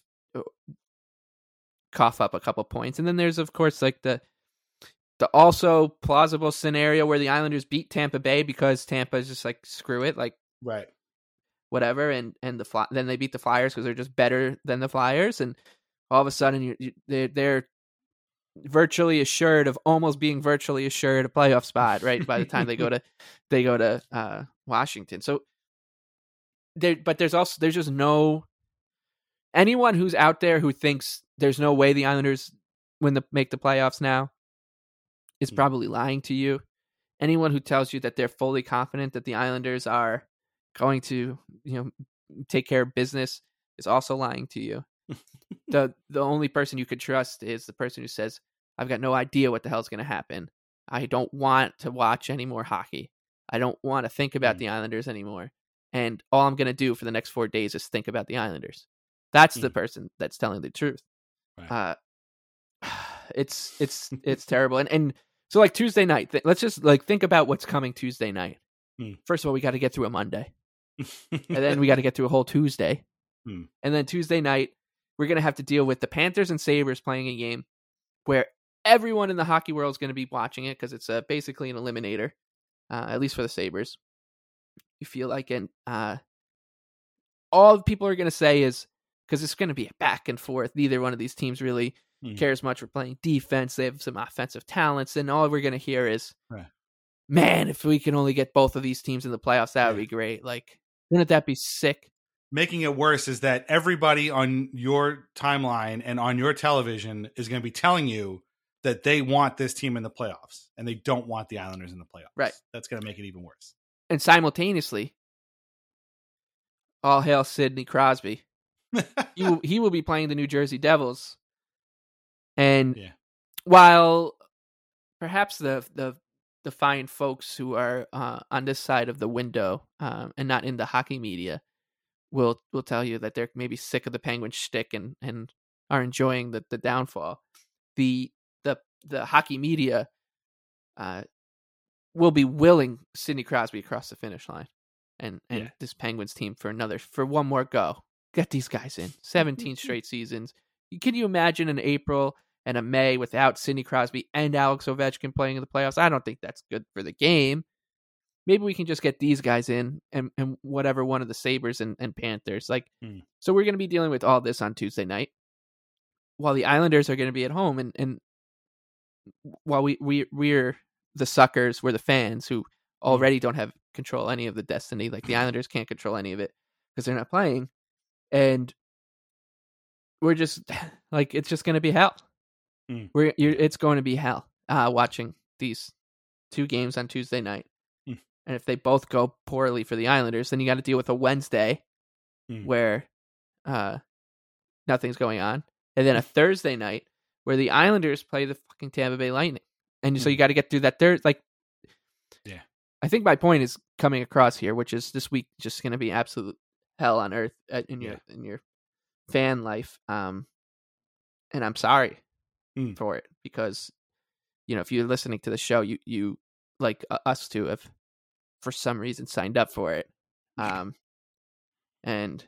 cough up a couple points. And then there's, of course, like the also plausible scenario where the Islanders beat Tampa Bay because Tampa is just like, screw it, like whatever, and then they beat the Flyers because they're just better than the Flyers, and all of a sudden they're virtually assured of almost being virtually assured a playoff spot, right? By the time they go to Washington. So there's just no anyone who's out there who thinks there's no way the Islanders make the playoffs now is probably lying to you. Anyone who tells you that they're fully confident that the Islanders are going to, take care of business is also lying to you. The only person you could trust is the person who says, I've got no idea what the hell's going to happen. I don't want to watch any more hockey. I don't want to think about the Islanders anymore. And all I'm going to do for the next 4 days is think about the Islanders. That's the person that's telling the truth. Right. It's terrible. And so like Tuesday night, let's just like think about what's coming Tuesday night. First of all, we got to get through a Monday. And then we got to get through a whole Tuesday. And then Tuesday night, we're going to have to deal with the Panthers and Sabres playing a game where everyone in the hockey world is going to be watching it because it's basically an eliminator, at least for the Sabres. You feel like, and all people are going to say is, because it's going to be a back and forth. Neither one of these teams really cares much for playing defense. They have some offensive talents, and all we're going to hear is, man, if we can only get both of these teams in the playoffs, that would be great. Like, wouldn't that be sick? Making it worse is that everybody on your timeline and on your television is going to be telling you that they want this team in the playoffs and they don't want the Islanders in the playoffs. Right. That's going to make it even worse. And simultaneously, all hail Sidney Crosby. he will be playing the New Jersey Devils. And while perhaps the fine folks who are on this side of the window and not in the hockey media will tell you that they're maybe sick of the Penguin shtick and are enjoying the downfall. The hockey media will be willing Sidney Crosby across the finish line, and this Penguins team for one more go. Get these guys in 17 straight seasons. Can you imagine an April and a May without Sidney Crosby and Alex Ovechkin playing in the playoffs? I don't think that's good for the game. Maybe we can just get these guys in and whatever one of the Sabres and Panthers. So we're going to be dealing with all this on Tuesday night, while the Islanders are going to be at home, and while we're the suckers, we're the fans who already don't have control any of the destiny. Like the Islanders can't control any of it because they're not playing, and we're just like, it's just going to be hell. It's going to be hell watching these two games on Tuesday night. And if they both go poorly for the Islanders, then you got to deal with a Wednesday where nothing's going on, and then a Thursday night where the Islanders play the fucking Tampa Bay Lightning. And so you got to get through that I think my point is coming across here, which is this week just going to be absolute hell on earth in your fan life. And I'm sorry for it, because if you're listening to the show, you like us two have for some reason signed up for it. And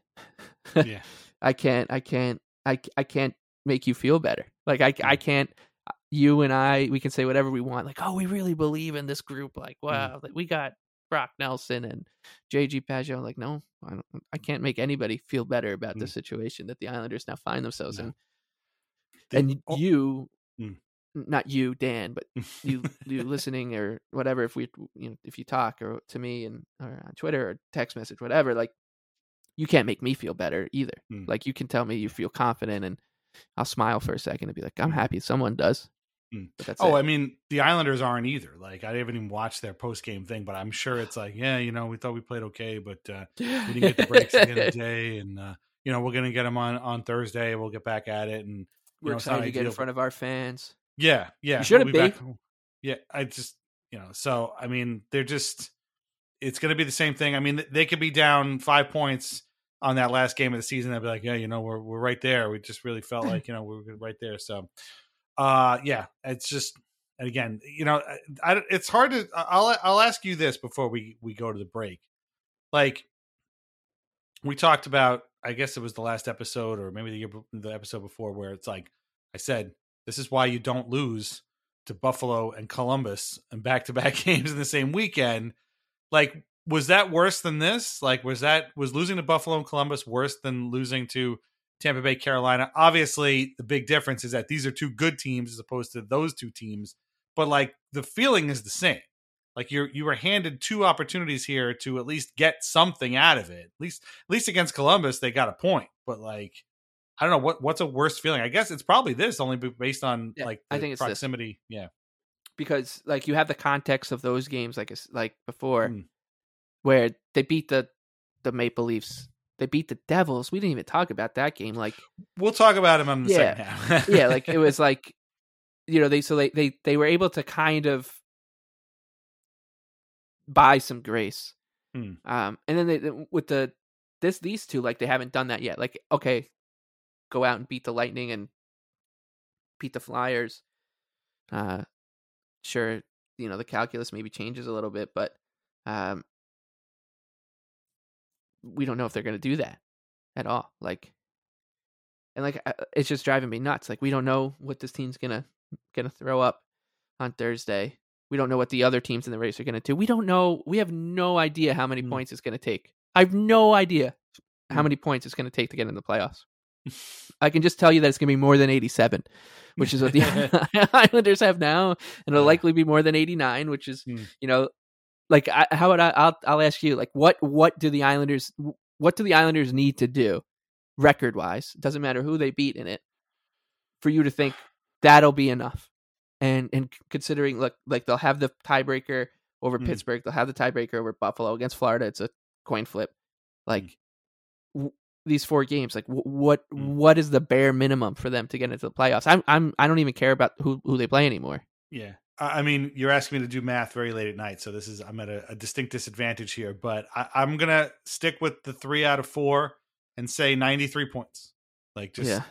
I can't make you feel better. Like I can't. You and I, we can say whatever we want. Like, oh, we really believe in this group. Like, wow, like we got Brock Nelson and JG Pageau. Like, no, I can't make anybody feel better about the situation that the Islanders now find themselves in. And you, not you, Dan, but you listening or whatever. If you talk or to me or on Twitter or text message, whatever, like you can't make me feel better either. Like you can tell me you feel confident, and I'll smile for a second and be like, I'm happy someone does. But that's it. I mean, the Islanders aren't either. Like, I haven't even watched their post-game thing, but I'm sure it's like, we thought we played okay, but we didn't get the breaks at the end of the day, and we're going to get them on Thursday. We'll get back at it, and we're excited to get in front of our fans. Yeah. You should have been. Yeah, I just, so, I mean, it's going to be the same thing. I mean, they could be down 5 points on that last game of the season. They'll be like, we're right there. We just really felt like, we were right there. So, it's just, and again, it's hard to, I'll ask you this before we go to the break. Like we talked about, I guess it was the last episode or maybe the episode before, where it's like, I said, this is why you don't lose to Buffalo and Columbus and back-to-back games in the same weekend. Like, was that worse than this? Like, was losing to Buffalo and Columbus worse than losing to Tampa Bay, Carolina? Obviously, the big difference is that these are two good teams as opposed to those two teams. But like, the feeling is the same. Like you were handed two opportunities here to at least get something out of it. At least against Columbus, they got a point. But like, I don't know what's a worse feeling. I guess it's probably this, only based on like the I think it's proximity. This. Yeah, because like you have the context of those games, like before, where they beat the Maple Leafs. They beat the Devils. We didn't even talk about that game. Like, we'll talk about them on the second half. Yeah, like it was like, they were able to kind of buy some grace. And then with these two, like they haven't done that yet. Like, okay, go out and beat the Lightning and beat the Flyers. Sure, the calculus maybe changes a little bit, but we don't know if they're going to do that at all. Like, and like, it's just driving me nuts. Like, we don't know what this team's gonna throw up on Thursday. We don't know what the other teams in the race are going to do. We don't know. We have no idea how many points it's going to take. I have no idea how many points it's going to take to get in the playoffs. I can just tell you that it's going to be more than 87, which is what the Islanders have now, and it'll likely be more than 89, which is, like, I'll ask you, like, what do the Islanders need to do record wise? It doesn't matter who they beat in it, for you to think that'll be enough. And considering, look, like they'll have the tiebreaker over Pittsburgh, they'll have the tiebreaker over Buffalo. Against Florida, it's a coin flip. Like these 4 games, like what is the bare minimum for them to get into the playoffs? I don't even care about who they play anymore. Yeah. I mean, you're asking me to do math very late at night, so I'm at a distinct disadvantage here. But I'm gonna stick with the 3 out of 4 and say 93 points. Like, just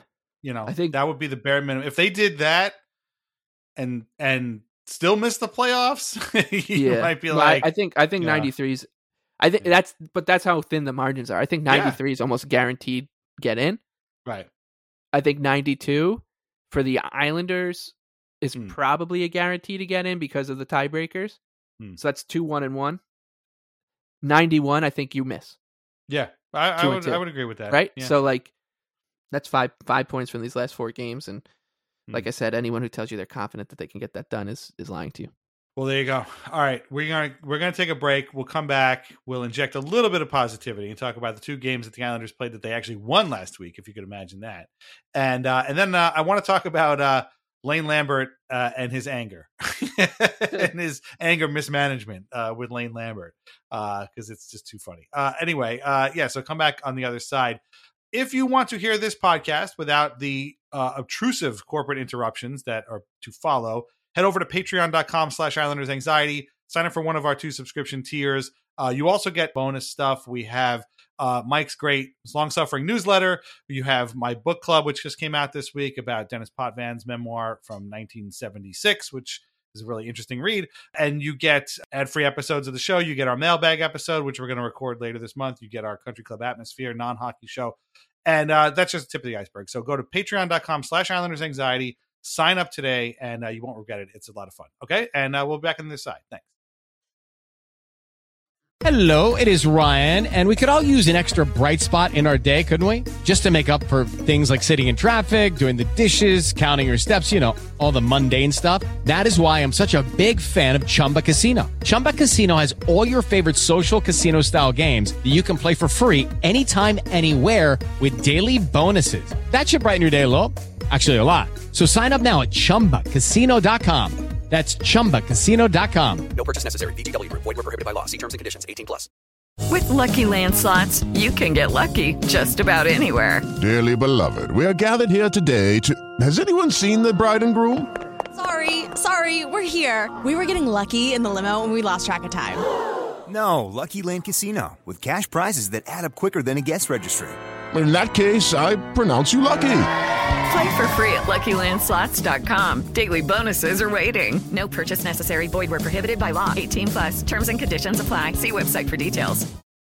I think that would be the bare minimum. If they did that and still miss the playoffs, you might be like, I think 93's. I think that's how thin the margins are. I think 93 is almost guaranteed get in. Right. I think 92 for the Islanders is probably a guarantee to get in because of the tiebreakers. So that's 2-1-1. 91, I think you miss. Yeah, I would agree with that. Right. Yeah. So like, that's five points from these last 4 games, and like I said, anyone who tells you they're confident that they can get that done is lying to you. Well, there you go. All right, we're gonna take a break. We'll come back. We'll inject a little bit of positivity and talk about the 2 games that the Islanders played that they actually won last week, if you could imagine that. And then I want to talk about Lane Lambert and his anger and his anger mismanagement with Lane Lambert because it's just too funny. Anyway, so come back on the other side. If you want to hear this podcast without the obtrusive corporate interruptions that are to follow, head over to patreon.com/IslandersAnxiety. Sign up for one of our 2 subscription tiers. You also get bonus stuff. We have Mike's great long-suffering newsletter. You have my book club, which just came out this week about Dennis Potvin's memoir from 1976, which is a really interesting read. And you get ad-free episodes of the show. You get our mailbag episode, which we're going to record later this month. You get our Country Club Atmosphere non-hockey show. And that's just the tip of the iceberg. So go to patreon.com/IslandersAnxiety. Sign up today, and you won't regret it. It's a lot of fun. Okay? And we'll be back on this side. Thanks. Hello, it is Ryan, and we could all use an extra bright spot in our day, couldn't we? Just to make up for things like sitting in traffic, doing the dishes, counting your steps, all the mundane stuff. That is why I'm such a big fan of Chumba Casino. Chumba Casino has all your favorite social casino-style games that you can play for free anytime, anywhere with daily bonuses. That should brighten your day a little. Actually, a lot. So sign up now at ChumbaCasino.com. That's ChumbaCasino.com. No purchase necessary. VGW Group. Void where prohibited by law. See terms and conditions. 18+. With Lucky Land Slots, you can get lucky just about anywhere. Dearly beloved, we are gathered here today to... Has anyone seen the bride and groom? Sorry, we're here. We were getting lucky in the limo and we lost track of time. No, Lucky Land Casino, with cash prizes that add up quicker than a guest registry. In that case, I pronounce you lucky. Play for free at LuckyLandSlots.com. Daily bonuses are waiting. No purchase necessary. Void where prohibited by law. 18+. Terms and conditions apply. See website for details.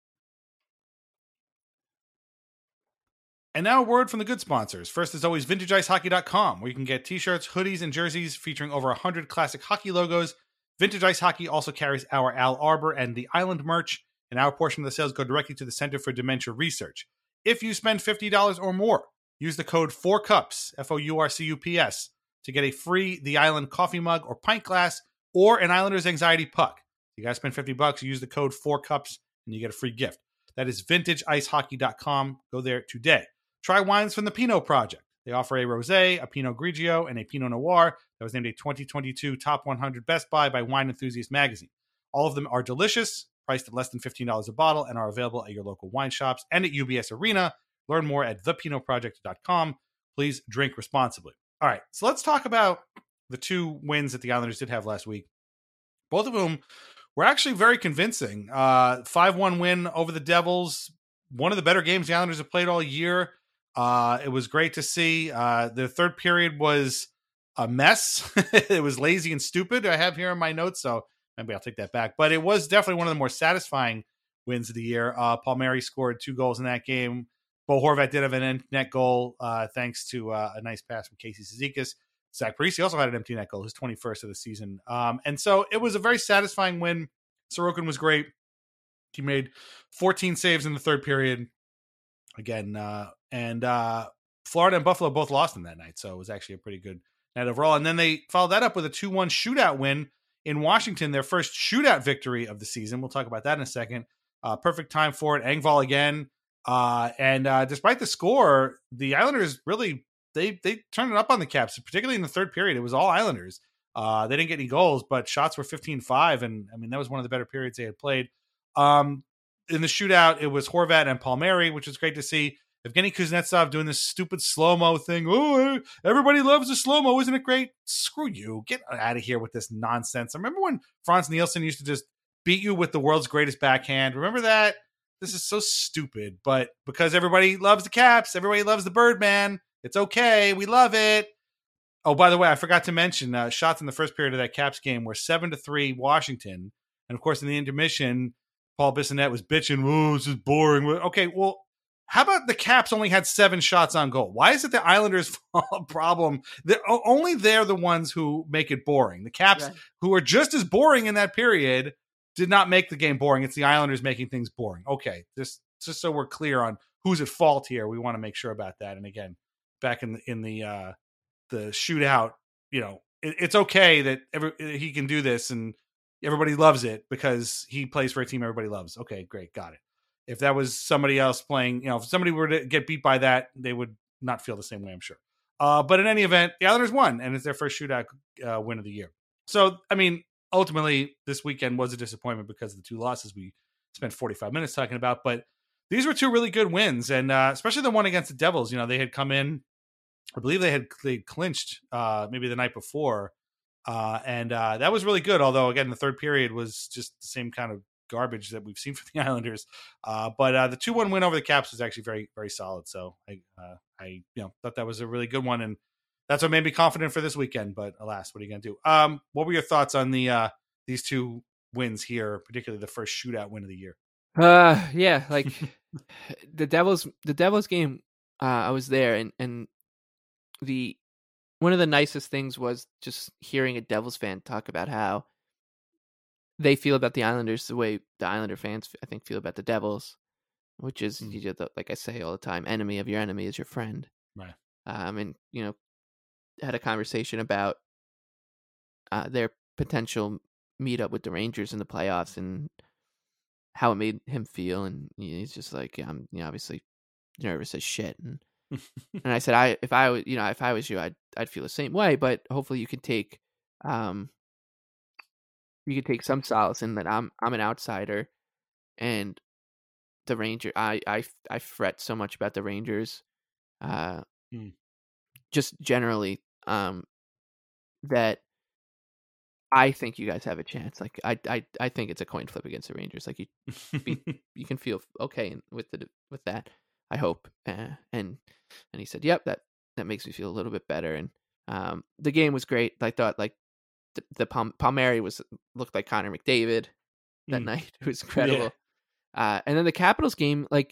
And now a word from the good sponsors. First, as always, VintageIceHockey.com, where you can get t-shirts, hoodies, and jerseys featuring over 100 classic hockey logos. Vintage Ice Hockey also carries our Al Arbor and the Island merch, and our portion of the sales go directly to the Center for Dementia Research. If you spend $50 or more, use the code 4CUPS, FOURCUPS, to get a free The Island coffee mug or pint glass or an Islanders Anxiety puck. You guys spend $50, you use the code 4CUPS, and you get a free gift. That is VintageIceHockey.com. Go there today. Try wines from the Pinot Project. They offer a Rosé, a Pinot Grigio, and a Pinot Noir that was named a 2022 Top 100 Best Buy by Wine Enthusiast magazine. All of them are delicious, priced at less than $15 a bottle, and are available at your local wine shops and at UBS Arena. Learn more at thepinotproject.com. Please drink responsibly. All right, so let's talk about the 2 wins that the Islanders did have last week. Both of them were actually very convincing. 5-1 win over the Devils. One of the better games the Islanders have played all year. It was great to see. The third period was a mess. It was lazy and stupid. I have here in my notes, so maybe I'll take that back. But it was definitely one of the more satisfying wins of the year. Palmieri scored 2 goals in that game. Bo Horvat did have an net goal thanks to a nice pass from Casey Cizikas. Zach Parise also had an empty net goal, his 21st of the season. And so it was a very satisfying win. Sorokin was great. He made 14 saves in the third period. Again, and Florida and Buffalo both lost in that night, so it was actually a pretty good night overall. And then they followed that up with a 2-1 shootout win in Washington, their first shootout victory of the season. We'll talk about that in a second. Perfect time for it. Engvall again. And despite the score, the Islanders really, they turned it up on the Caps, particularly in the third period. It was all Islanders. They didn't get any goals, but shots were 15-5, and I mean, that was one of the better periods they had played. In the shootout, it was Horvat and Palmieri, which was great to see. Evgeny Kuznetsov doing this stupid slow-mo thing. Oh, everybody loves the slow-mo. Isn't it great? Screw you. Get out of here with this nonsense. I remember when Franz Nielsen used to just beat you with the world's greatest backhand. Remember that? This is so stupid. But because everybody loves the Caps, everybody loves the Birdman, It's okay. We love it. Oh, by the way, I forgot to mention shots in the first period of that Caps game were 7-3 Washington. And of course, in the intermission, Paul Bissonnette was bitching, "Oh, this is boring." Okay, well, how about the Caps only had 7 shots on goal? Why is it the Islanders' problem? Only they're the ones who make it boring. The Caps, who are just as boring in that period, did not make the game boring. It's the Islanders making things boring. Okay, just so we're clear on who's at fault here, we want to make sure about that. And again, back in the shootout, it's okay that he can do this and everybody loves it because he plays for a team everybody loves. Okay, great, got it. If that was somebody else playing, if somebody were to get beat by that, they would not feel the same way, I'm sure. But in any event, the Islanders won, and it's their first shootout win of the year. So, I mean, ultimately, this weekend was a disappointment because of the 2 losses we spent 45 minutes talking about. But these were 2 really good wins, and especially the one against the Devils. They had come in, I believe they clinched maybe the night before, and that was really good. Although, again, the third period was just the same kind of garbage that we've seen from the Islanders. But the 2-1 win over the Caps was actually very, very solid. So I thought that was a really good one, and that's what made me confident for this weekend. But alas, what are you going to do? What were your thoughts on these 2 wins here, particularly the first shootout win of the year? Yeah, like the Devils game. I was there, and one of the nicest things was just hearing a Devils fan talk about how they feel about the Islanders the way the Islander fans, I think, feel about the Devils, which is, like I say all the time, enemy of your enemy is your friend. Right. And, had a conversation about their potential meetup with the Rangers in the playoffs and how it made him feel. And he's just like, I'm obviously nervous as shit. And and I said, if I was you, I'd feel the same way, but hopefully you could take some solace in that I'm an outsider, and the Ranger. I fret so much about the Rangers, just generally, that I think you guys have a chance. Like I think it's a coin flip against the Rangers. Like you can feel okay with that. I hope. And he said, "Yep, that makes me feel a little bit better." And the game was great. I thought like the Palmieri looked like Connor McDavid that night. It was incredible. Yeah. And then the Capitals game, like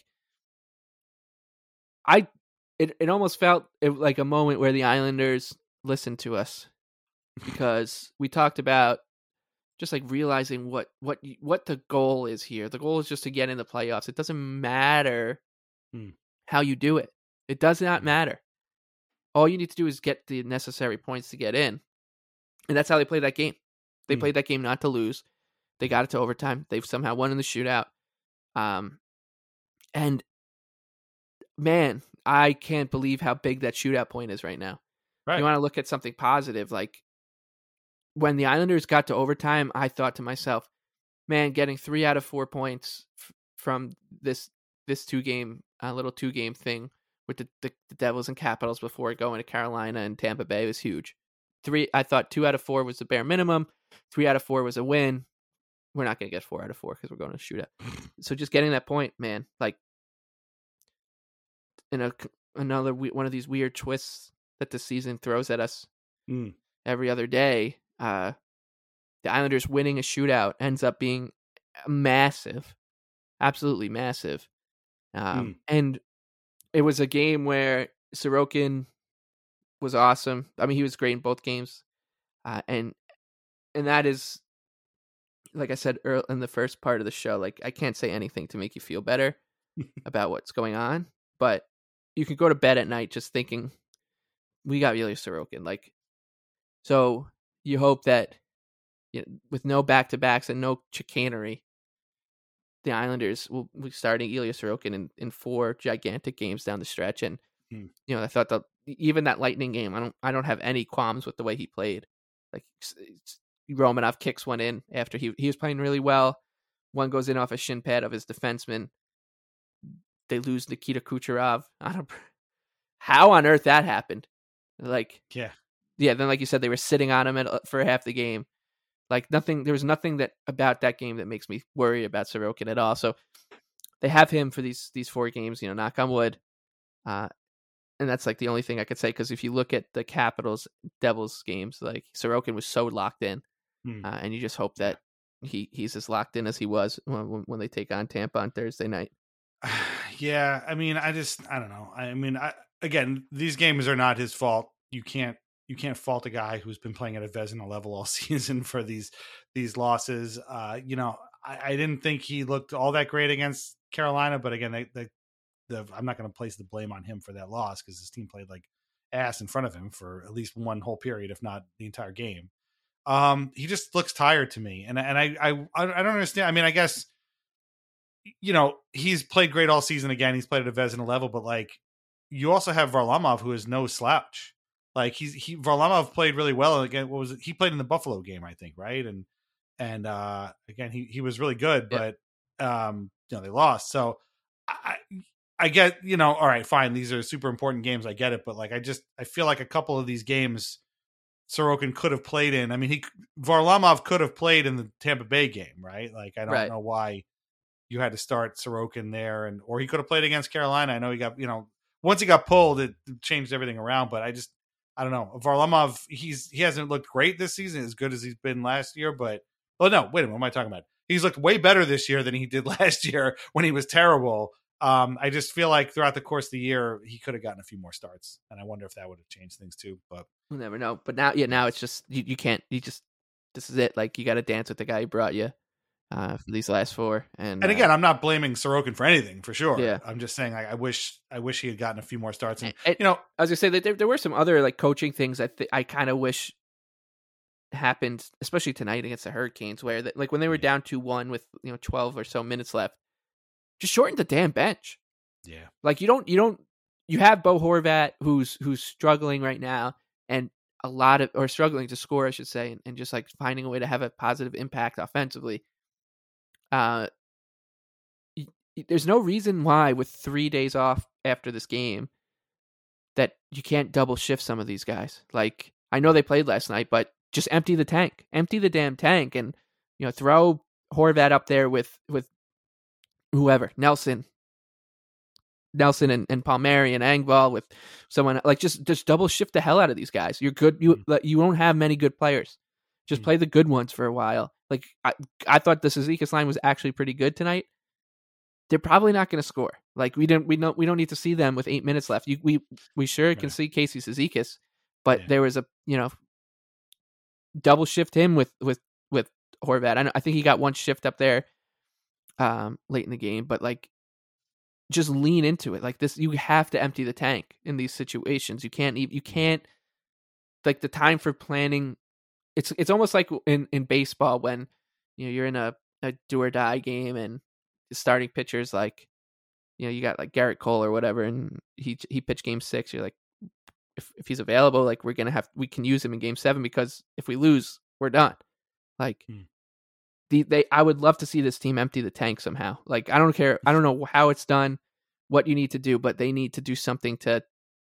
it almost felt like a moment where the Islanders listened to us, because we talked about just like realizing what the goal is here. The goal is just to get in the playoffs. It doesn't matter how you do it. It does not matter. All you need to do is get the necessary points to get in. And that's how they played that game. They played that game not to lose. They got it to overtime. They've somehow won in the shootout. And man, I can't believe how big that shootout point is right now. Right. You want to look at something positive. Like when the Islanders got to overtime, I thought to myself, man, getting 3 out of 4 points from this little 2-game thing with the Devils and Capitals before going to Carolina and Tampa Bay was huge. I thought 2 out of 4 was the bare minimum. 3 out of 4 was a win. We're not going to get 4 out of 4 because we're going to shootout. So just getting that point, man, like in another one of these weird twists that the season throws at us every other day. The Islanders winning a shootout ends up being massive, absolutely massive. And it was a game where Sorokin was awesome. I mean, he was great in both games. And that is, like I said early in the first part of the show, like I can't say anything to make you feel better about what's going on, but you can go to bed at night just thinking we got Ilya Sorokin. Like, so you hope that with no back-to-backs and no chicanery, the Islanders will be starting Ilya Sorokin in 4 gigantic games down the stretch. And I thought that even that Lightning game, I don't have any qualms with the way he played. Like Romanov kicks one in after he was playing really well. One goes in off a shin pad of his defenseman. They lose Nikita Kucherov. How on earth that happened? Like, yeah. Then like you said, they were sitting on him for half the game. Like nothing. There was nothing about that game that makes me worry about Sorokin at all. So they have him for these 4 games. Knock on wood. And that's like the only thing I could say, because if you look at the Capitals Devils games, like Sorokin was so locked in, and you just hope that he's as locked in as he was when they take on Tampa on Thursday night. Yeah, I mean, I don't know. I mean, again, these games are not his fault. You can't fault a guy who's been playing at a Vezina level all season for these losses. I didn't think he looked all that great against Carolina, but again, I'm not going to place the blame on him for that loss, because his team played like ass in front of him for at least one whole period, if not the entire game. He just looks tired to me, and I don't understand. I mean, I guess, he's played great all season. Again, he's played at a Vezina level, but like, you also have Varlamov, who is no slouch. Like Varlamov played really well. Again, what was it? He played in the Buffalo game, I think, right? And again, he was really good, but they lost. So I get, all right, fine. These are super important games. I get it. But like, I feel like a couple of these games Sorokin could have played in. I mean, Varlamov could have played in the Tampa Bay game, right? Like, I don't know why you had to start Sorokin there, or he could have played against Carolina. I know he got, once he got pulled, it changed everything around, but I don't know. Varlamov, he hasn't looked great this season, as good as he's been last year, but no, wait a minute, what am I talking about? He's looked way better this year than he did last year when he was terrible. I just feel like throughout the course of the year, he could have gotten a few more starts, and I wonder if that would have changed things too. But we'll never know. But now it's just you can't. This is it. Like, you got to dance with the guy who brought you for these last four. And again, I'm not blaming Sorokin for anything, for sure. Yeah. I'm just saying, like, I wish he had gotten a few more starts. And I was gonna say that there were some other like coaching things I kind of wish happened, especially tonight against the Hurricanes, where like when they were down 2-1 with 12 or so minutes left, just shorten the damn bench. Yeah. Like, you have Bo Horvat who's struggling right now, and struggling to score, I should say, and just like finding a way to have a positive impact offensively. There's no reason why, with 3 days off after this game, that you can't double shift some of these guys. Like, I know they played last night, but just empty the damn tank, and throw Horvat up there with whoever, Nelson and Palmieri and Engvall, with someone like just double shift the hell out of these guys. You're good. You don't have many good players. Just play the good ones for a while. Like, I thought the Cizikas line was actually pretty good tonight. They're probably not going to score. Like, we don't need to see them with 8 minutes left. We sure can see Casey Cizikas, but there was a double shift him with Horvat. I think he got one shift up there late in the game, but like, just lean into it. Like this, you have to empty the tank in these situations. You can't like, the time for planning. It's almost like in baseball when you're in a do or die game, and the starting pitcher's like, you got like Garrett Cole or whatever, and he pitched game 6. You're like, if he's available, like, we can use him in game 7, because if we lose, we're done. Like, I would love to see this team empty the tank somehow. Like, I don't care. I don't know how it's done, what you need to do, but they need to do something to,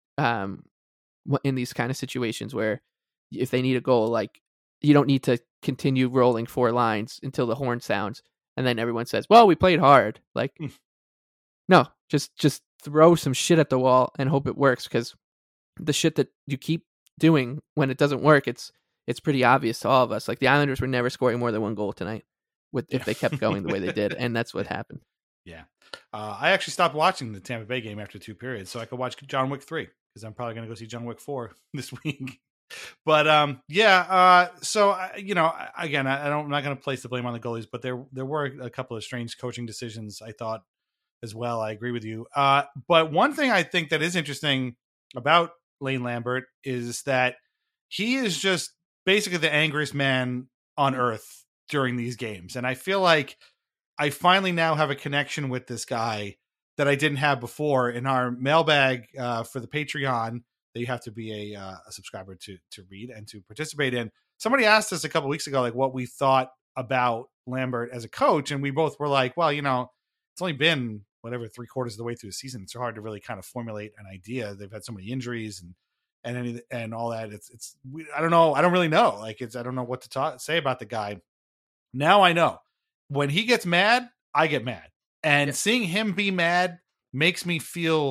in these kind of situations where if they need a goal, like, you don't need to continue rolling 4 lines until the horn sounds, and then everyone says, well, we played hard. Like, no, just throw some shit at the wall and hope it works, because the shit that you keep doing when it doesn't work, it's pretty obvious to all of us. Like, the Islanders were never scoring more than 1 goal tonight if they kept going the way they did, and that's what happened. Yeah. I actually stopped watching the Tampa Bay game after 2 periods so I could watch John Wick 3, because I'm probably going to go see John Wick 4 this week. But so again, I'm not going to place the blame on the goalies, but there were a couple of strange coaching decisions, I thought, as well. I agree with you. But one thing I think that is interesting about Lane Lambert is that he is just basically the angriest man on earth during these games. And I feel like I finally now have a connection with this guy that I didn't have before. In our mailbag for the Patreon that you have to be a subscriber to read and to participate in, somebody asked us a couple weeks ago, like, what we thought about Lambert as a coach. And we both were like, well, it's only been whatever 3/4 of the way through the season. It's hard to really kind of formulate an idea. They've had so many injuries and all that. I don't know. I don't really know. Like, I don't know what to say about the guy. Now I know when he gets mad, I get mad, and seeing him be mad makes me feel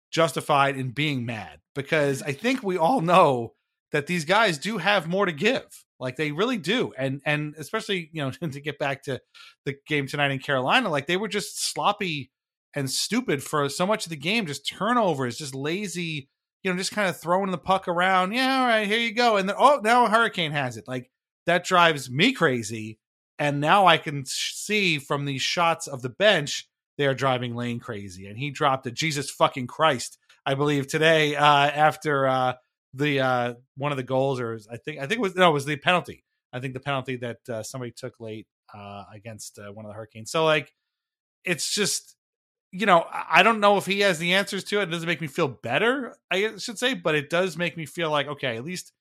justified in being mad, because I think we all know that these guys do have more to give. Like they really do. And especially, to get back to the game tonight in Carolina, like they were just sloppy and stupid for so much of the game, just turnovers, just lazy, just kind of throwing the puck around. Yeah, all right, here you go. And then, now a Hurricane has it. Like that drives me crazy. And now I can see from these shots of the bench, they are driving Lane crazy. And he dropped a Jesus fucking Christ, I believe, today after the one of the goals, or I think it was the penalty. I think the penalty that somebody took late against one of the Hurricanes. So like, it's just, I don't know if he has the answers to it. It doesn't make me feel better, I should say, but it does make me feel like, okay, at least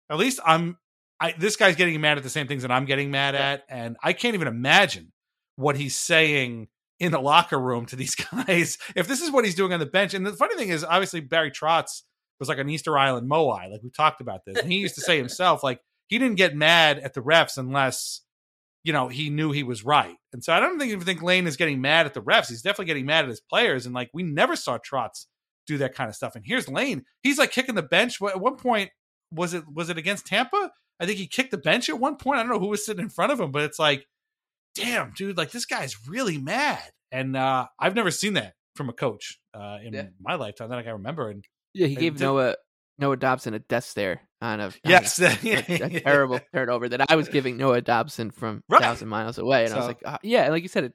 this guy's getting mad at the same things that I'm getting mad at. And I can't even imagine what he's saying in the locker room to these guys if this is what he's doing on the bench. And the funny thing is, obviously Barry Trotz was like an Easter Island Moai. Like we talked about this. And he used to say himself, like he didn't get mad at the refs unless, he knew he was right. And so I don't even think Lane is getting mad at the refs. He's definitely getting mad at his players. And like, we never saw Trotz do that kind of stuff. And here's Lane. He's like kicking the bench. At one point, was it against Tampa? I think he kicked the bench at one point. I don't know who was sitting in front of him, but it's like, damn, dude, like this guy's really mad. And I've never seen that from a coach in my lifetime that I can remember. And he gave Noah Dobson a death stare on a terrible turnover that I was giving Noah Dobson from 1,000 miles away. And I was like, and like you said,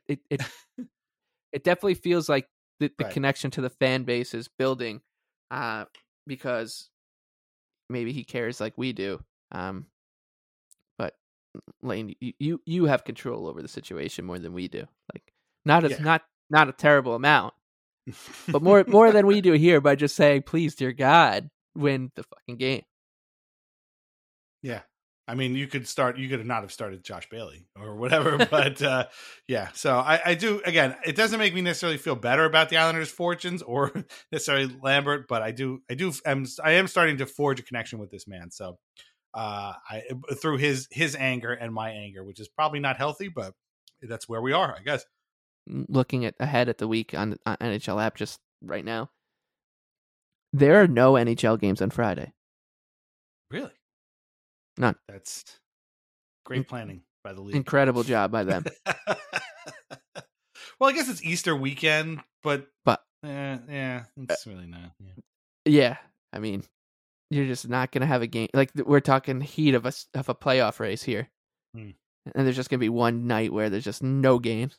it definitely feels like the connection to the fan base is building because maybe he cares like we do. But Lane, you have control over the situation more than we do. Like not a terrible amount, but more than we do here by just saying, please, dear God, win the fucking game. Yeah. I mean, you could not have started Josh Bailey or whatever, but yeah. So I do, again, it doesn't make me necessarily feel better about the Islanders' fortunes or necessarily Lambert, but I am starting to forge a connection with this man. So through his anger and my anger, which is probably not healthy, but that's where we are, I guess. Looking ahead at the week on NHL app just right now, there are no NHL games on Friday. Really? None. That's great planning by the league. Incredible job by them. Well, I guess it's Easter weekend, but it's really not. Yeah, I mean, you're just not going to have a game. Like we're talking heat of a playoff race here, and there's just going to be one night where there's just no games.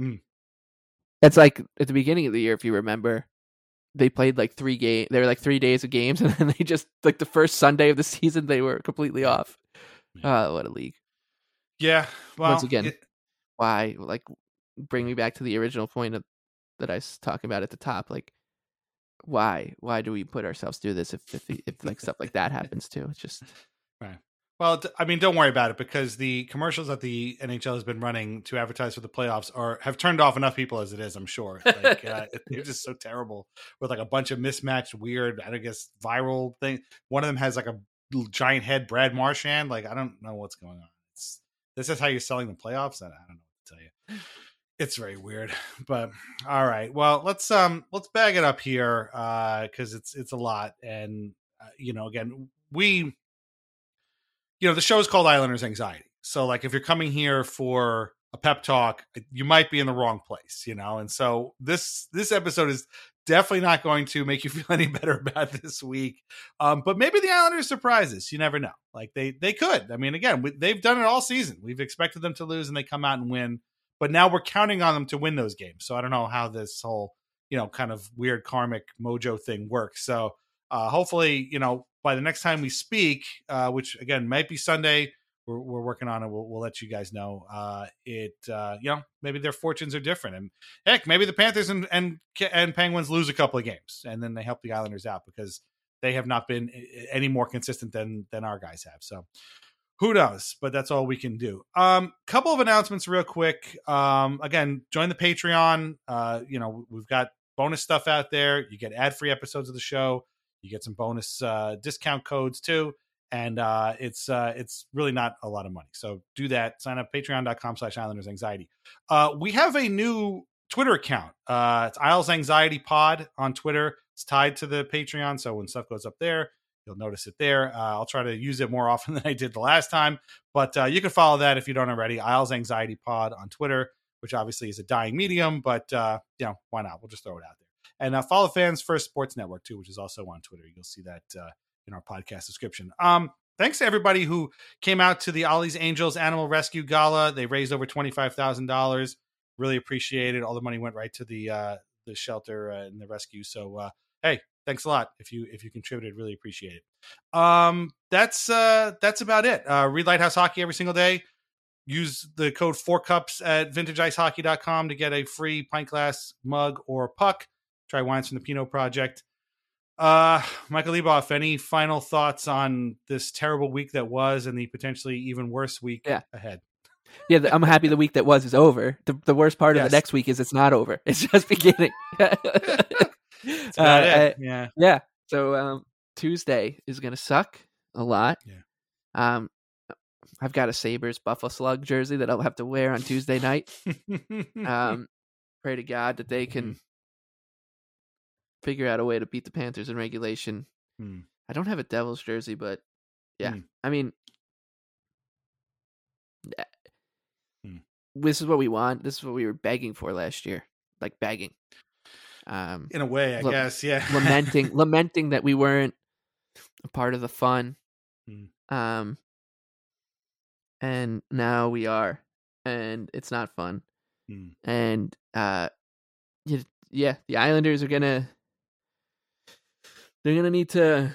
It's like at the beginning of the year, if you remember. They played like 3 games. They were like 3 days of games, and then they just like the first Sunday of the season they were completely off. What a league! Yeah. Well, once again, why? Like, bring me back to the original point that I was talking about at the top. Like, why? Why do we put ourselves through this if like stuff like that happens too? It's just right. Well, I mean, don't worry about it because the commercials that the NHL has been running to advertise for the playoffs have turned off enough people as it is, I'm sure. Like, they're just so terrible with like a bunch of mismatched, weird, I guess, viral thing. One of them has like a giant head, Brad Marchand. Like, I don't know what's going on. This is how you're selling the playoffs. I don't know what to tell you. It's very weird, but all right. Well, let's bag it up here because it's a lot, and again, the show is called Islanders Anxiety. So like if you're coming here for a pep talk, you might be in the wrong place, And so this episode is definitely not going to make you feel any better about this week. But maybe the Islanders surprise us. You never know. Like they could. I mean, again, they've done it all season. We've expected them to lose and they come out and win. But now we're counting on them to win those games. So I don't know how this whole, kind of weird karmic mojo thing works. So hopefully, by the next time we speak, which again might be Sunday, we're working on it. We'll let you guys know. Maybe their fortunes are different, and heck, maybe the Panthers and Penguins lose a couple of games, and then they help the Islanders out because they have not been any more consistent than our guys have. So who knows? But that's all we can do. Couple of announcements real quick. Again, join the Patreon. We've got bonus stuff out there. You get ad-free episodes of the show. You get some bonus discount codes too. And it's really not a lot of money. So do that. Sign up, patreon.com/Islanders Anxiety. We have a new Twitter account. It's Isles Anxiety Pod on Twitter. It's tied to the Patreon, so when stuff goes up there, you'll notice it there. I'll try to use it more often than I did the last time, but you can follow that if you don't already. Isles Anxiety Pod on Twitter, which obviously is a dying medium, but why not? We'll just throw it out there. And follow Fans First Sports Network too, which is also on Twitter. You'll see that in our podcast description. Thanks to everybody who came out to the Ollie's Angels Animal Rescue Gala. They raised over $25,000. Really appreciate it. All the money went right to the shelter and the rescue. So hey, thanks a lot if you contributed. Really appreciate it. That's about it. Read Lighthouse Hockey every single day. Use the code 4cups at vintageicehockey.com to get a free pint glass, mug, or puck. Try wines from the Pinot Project. Michael Leboff, any final thoughts on this terrible week that was and the potentially even worse week ahead? Yeah, I'm happy the week that was is over. The worst part of the next week is it's not over. It's just beginning. That's about it. Yeah. So Tuesday is going to suck a lot. Yeah. I've got a Sabres Buffalo Slug jersey that I'll have to wear on Tuesday night. Pray to God that they can figure out a way to beat the Panthers in regulation. I don't have a Devils jersey, but yeah. I mean, this is what we want. This is what we were begging for last year. Like begging. In a way, I guess, yeah. lamenting that we weren't a part of the fun. And now we are, and it's not fun. And the Islanders are gonna need to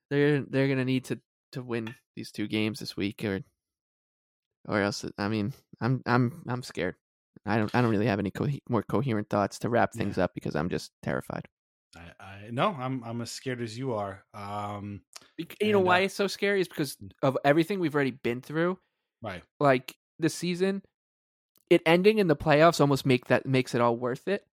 win these 2 games this week, or else. I mean, I'm scared. I don't really have any more coherent thoughts to wrap things up because I'm just terrified. I know I'm as scared as you are. You know why it's so scary is because of everything we've already been through. Right. Like this season, it ending in the playoffs almost makes it all worth it.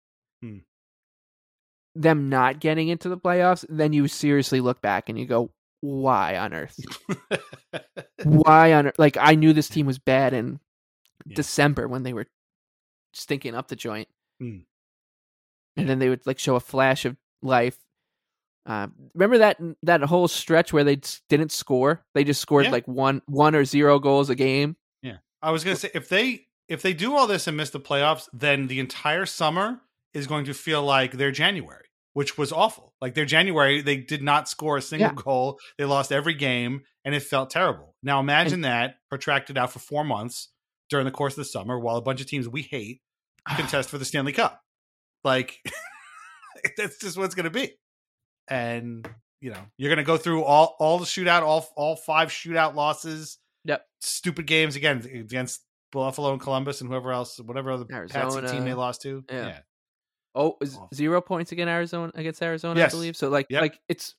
Them not getting into the playoffs, then you seriously look back and you go, why on earth? Why on earth? Like, I knew this team was bad in December when they were stinking up the joint. And then they would like show a flash of life. Remember that whole stretch where they didn't score? They just scored like one or 0 goals a game. Yeah. I was going to say, if they do all this and miss the playoffs, then the entire summer is going to feel like their January, which was awful. Like their January, they did not score a single goal. They lost every game and it felt terrible. Now imagine that protracted out for 4 months during the course of the summer while a bunch of teams we hate contest for the Stanley Cup. Like that's just what it's going to be. And you're going to go through all the shootout, all 5 shootout losses. Yep. Stupid games again against Buffalo and Columbus and whoever else, whatever other Patsy team they lost to. Yeah. Oh, 0 points against Arizona, I believe. So like it's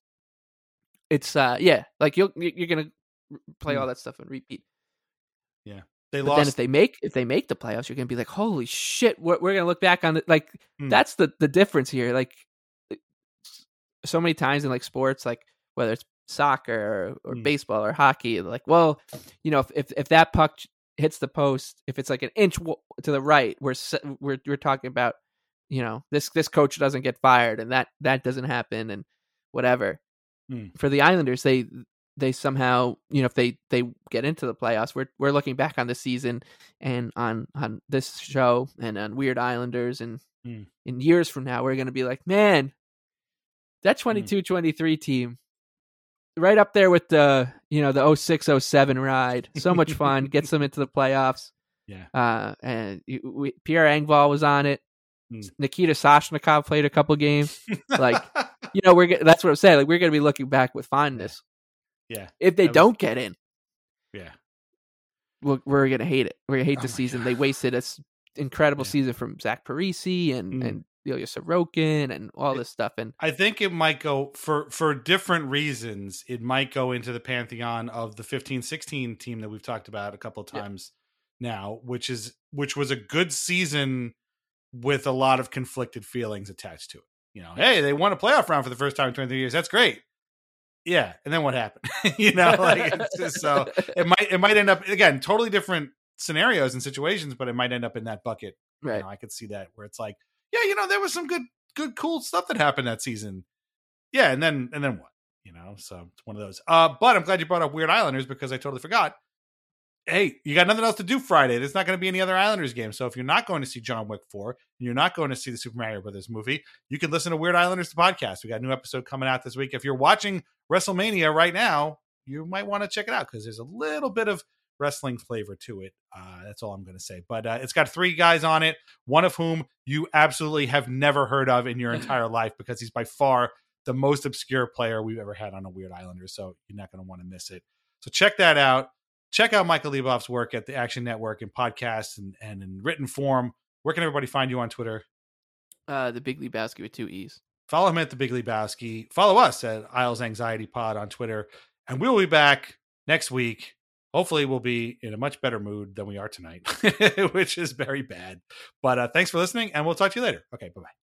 like you're going to play all that stuff and repeat. Yeah. But then if they make the playoffs, you're going to be like, holy shit, we're going to look back on it. Like that's the difference here. Like so many times in like sports, like whether it's soccer or baseball or hockey, like, well, if that puck hits the post, if it's like an inch to the right, we're talking about, this coach doesn't get fired and that doesn't happen and whatever. For the Islanders, they somehow, if they get into the playoffs, we're looking back on the season and on this show and on Weird Islanders, and in years from now, we're going to be like, man, that 22-23 team, right up there with the, the 06-07 ride. So much fun. Gets them into the playoffs. Yeah. And Pierre Engvall was on it. Nikita Soshnikov played a couple games. Like, that's what I'm saying. Like, we're going to be looking back with fondness. Yeah. If they don't get in. Yeah. We're going to hate it. We're going to hate the season. God. They wasted an incredible season from Zach Parise and Ilya Sorokin and all this stuff. And I think it might go for different reasons. It might go into the pantheon of the 15-16 team that we've talked about a couple of times now, which was a good season with a lot of conflicted feelings attached to it. Hey, they won a playoff round for the first time in 23 years. That's great. Yeah. And then what happened? It's just, so it might end up, again, totally different scenarios and situations, but it might end up in that bucket. Right. I could see that where it's like, yeah, there was some good, cool stuff that happened that season. Yeah, and then what? So it's one of those. But I'm glad you brought up Weird Islanders because I totally forgot. Hey, you got nothing else to do Friday. There's not going to be any other Islanders games. So if you're not going to see John Wick 4 and you're not going to see the Super Mario Brothers movie, you can listen to Weird Islanders, the podcast. We got a new episode coming out this week. If you're watching WrestleMania right now, you might want to check it out because there's a little bit of wrestling flavor to it. That's all I'm going to say. But it's got 3 guys on it, one of whom you absolutely have never heard of in your entire life because he's by far the most obscure player we've ever had on a Weird Islanders. So you're not going to want to miss it. So check that out. Check out Michael Leboff's work at the Action Network in podcasts and in written form. Where can everybody find you on Twitter? The Big Lebowski with 2 E's. Follow him at the Big Lebowski. Follow us at Isles Anxiety Pod on Twitter. And we'll be back next week. Hopefully we'll be in a much better mood than we are tonight, which is very bad. But thanks for listening, and we'll talk to you later. Okay, bye-bye.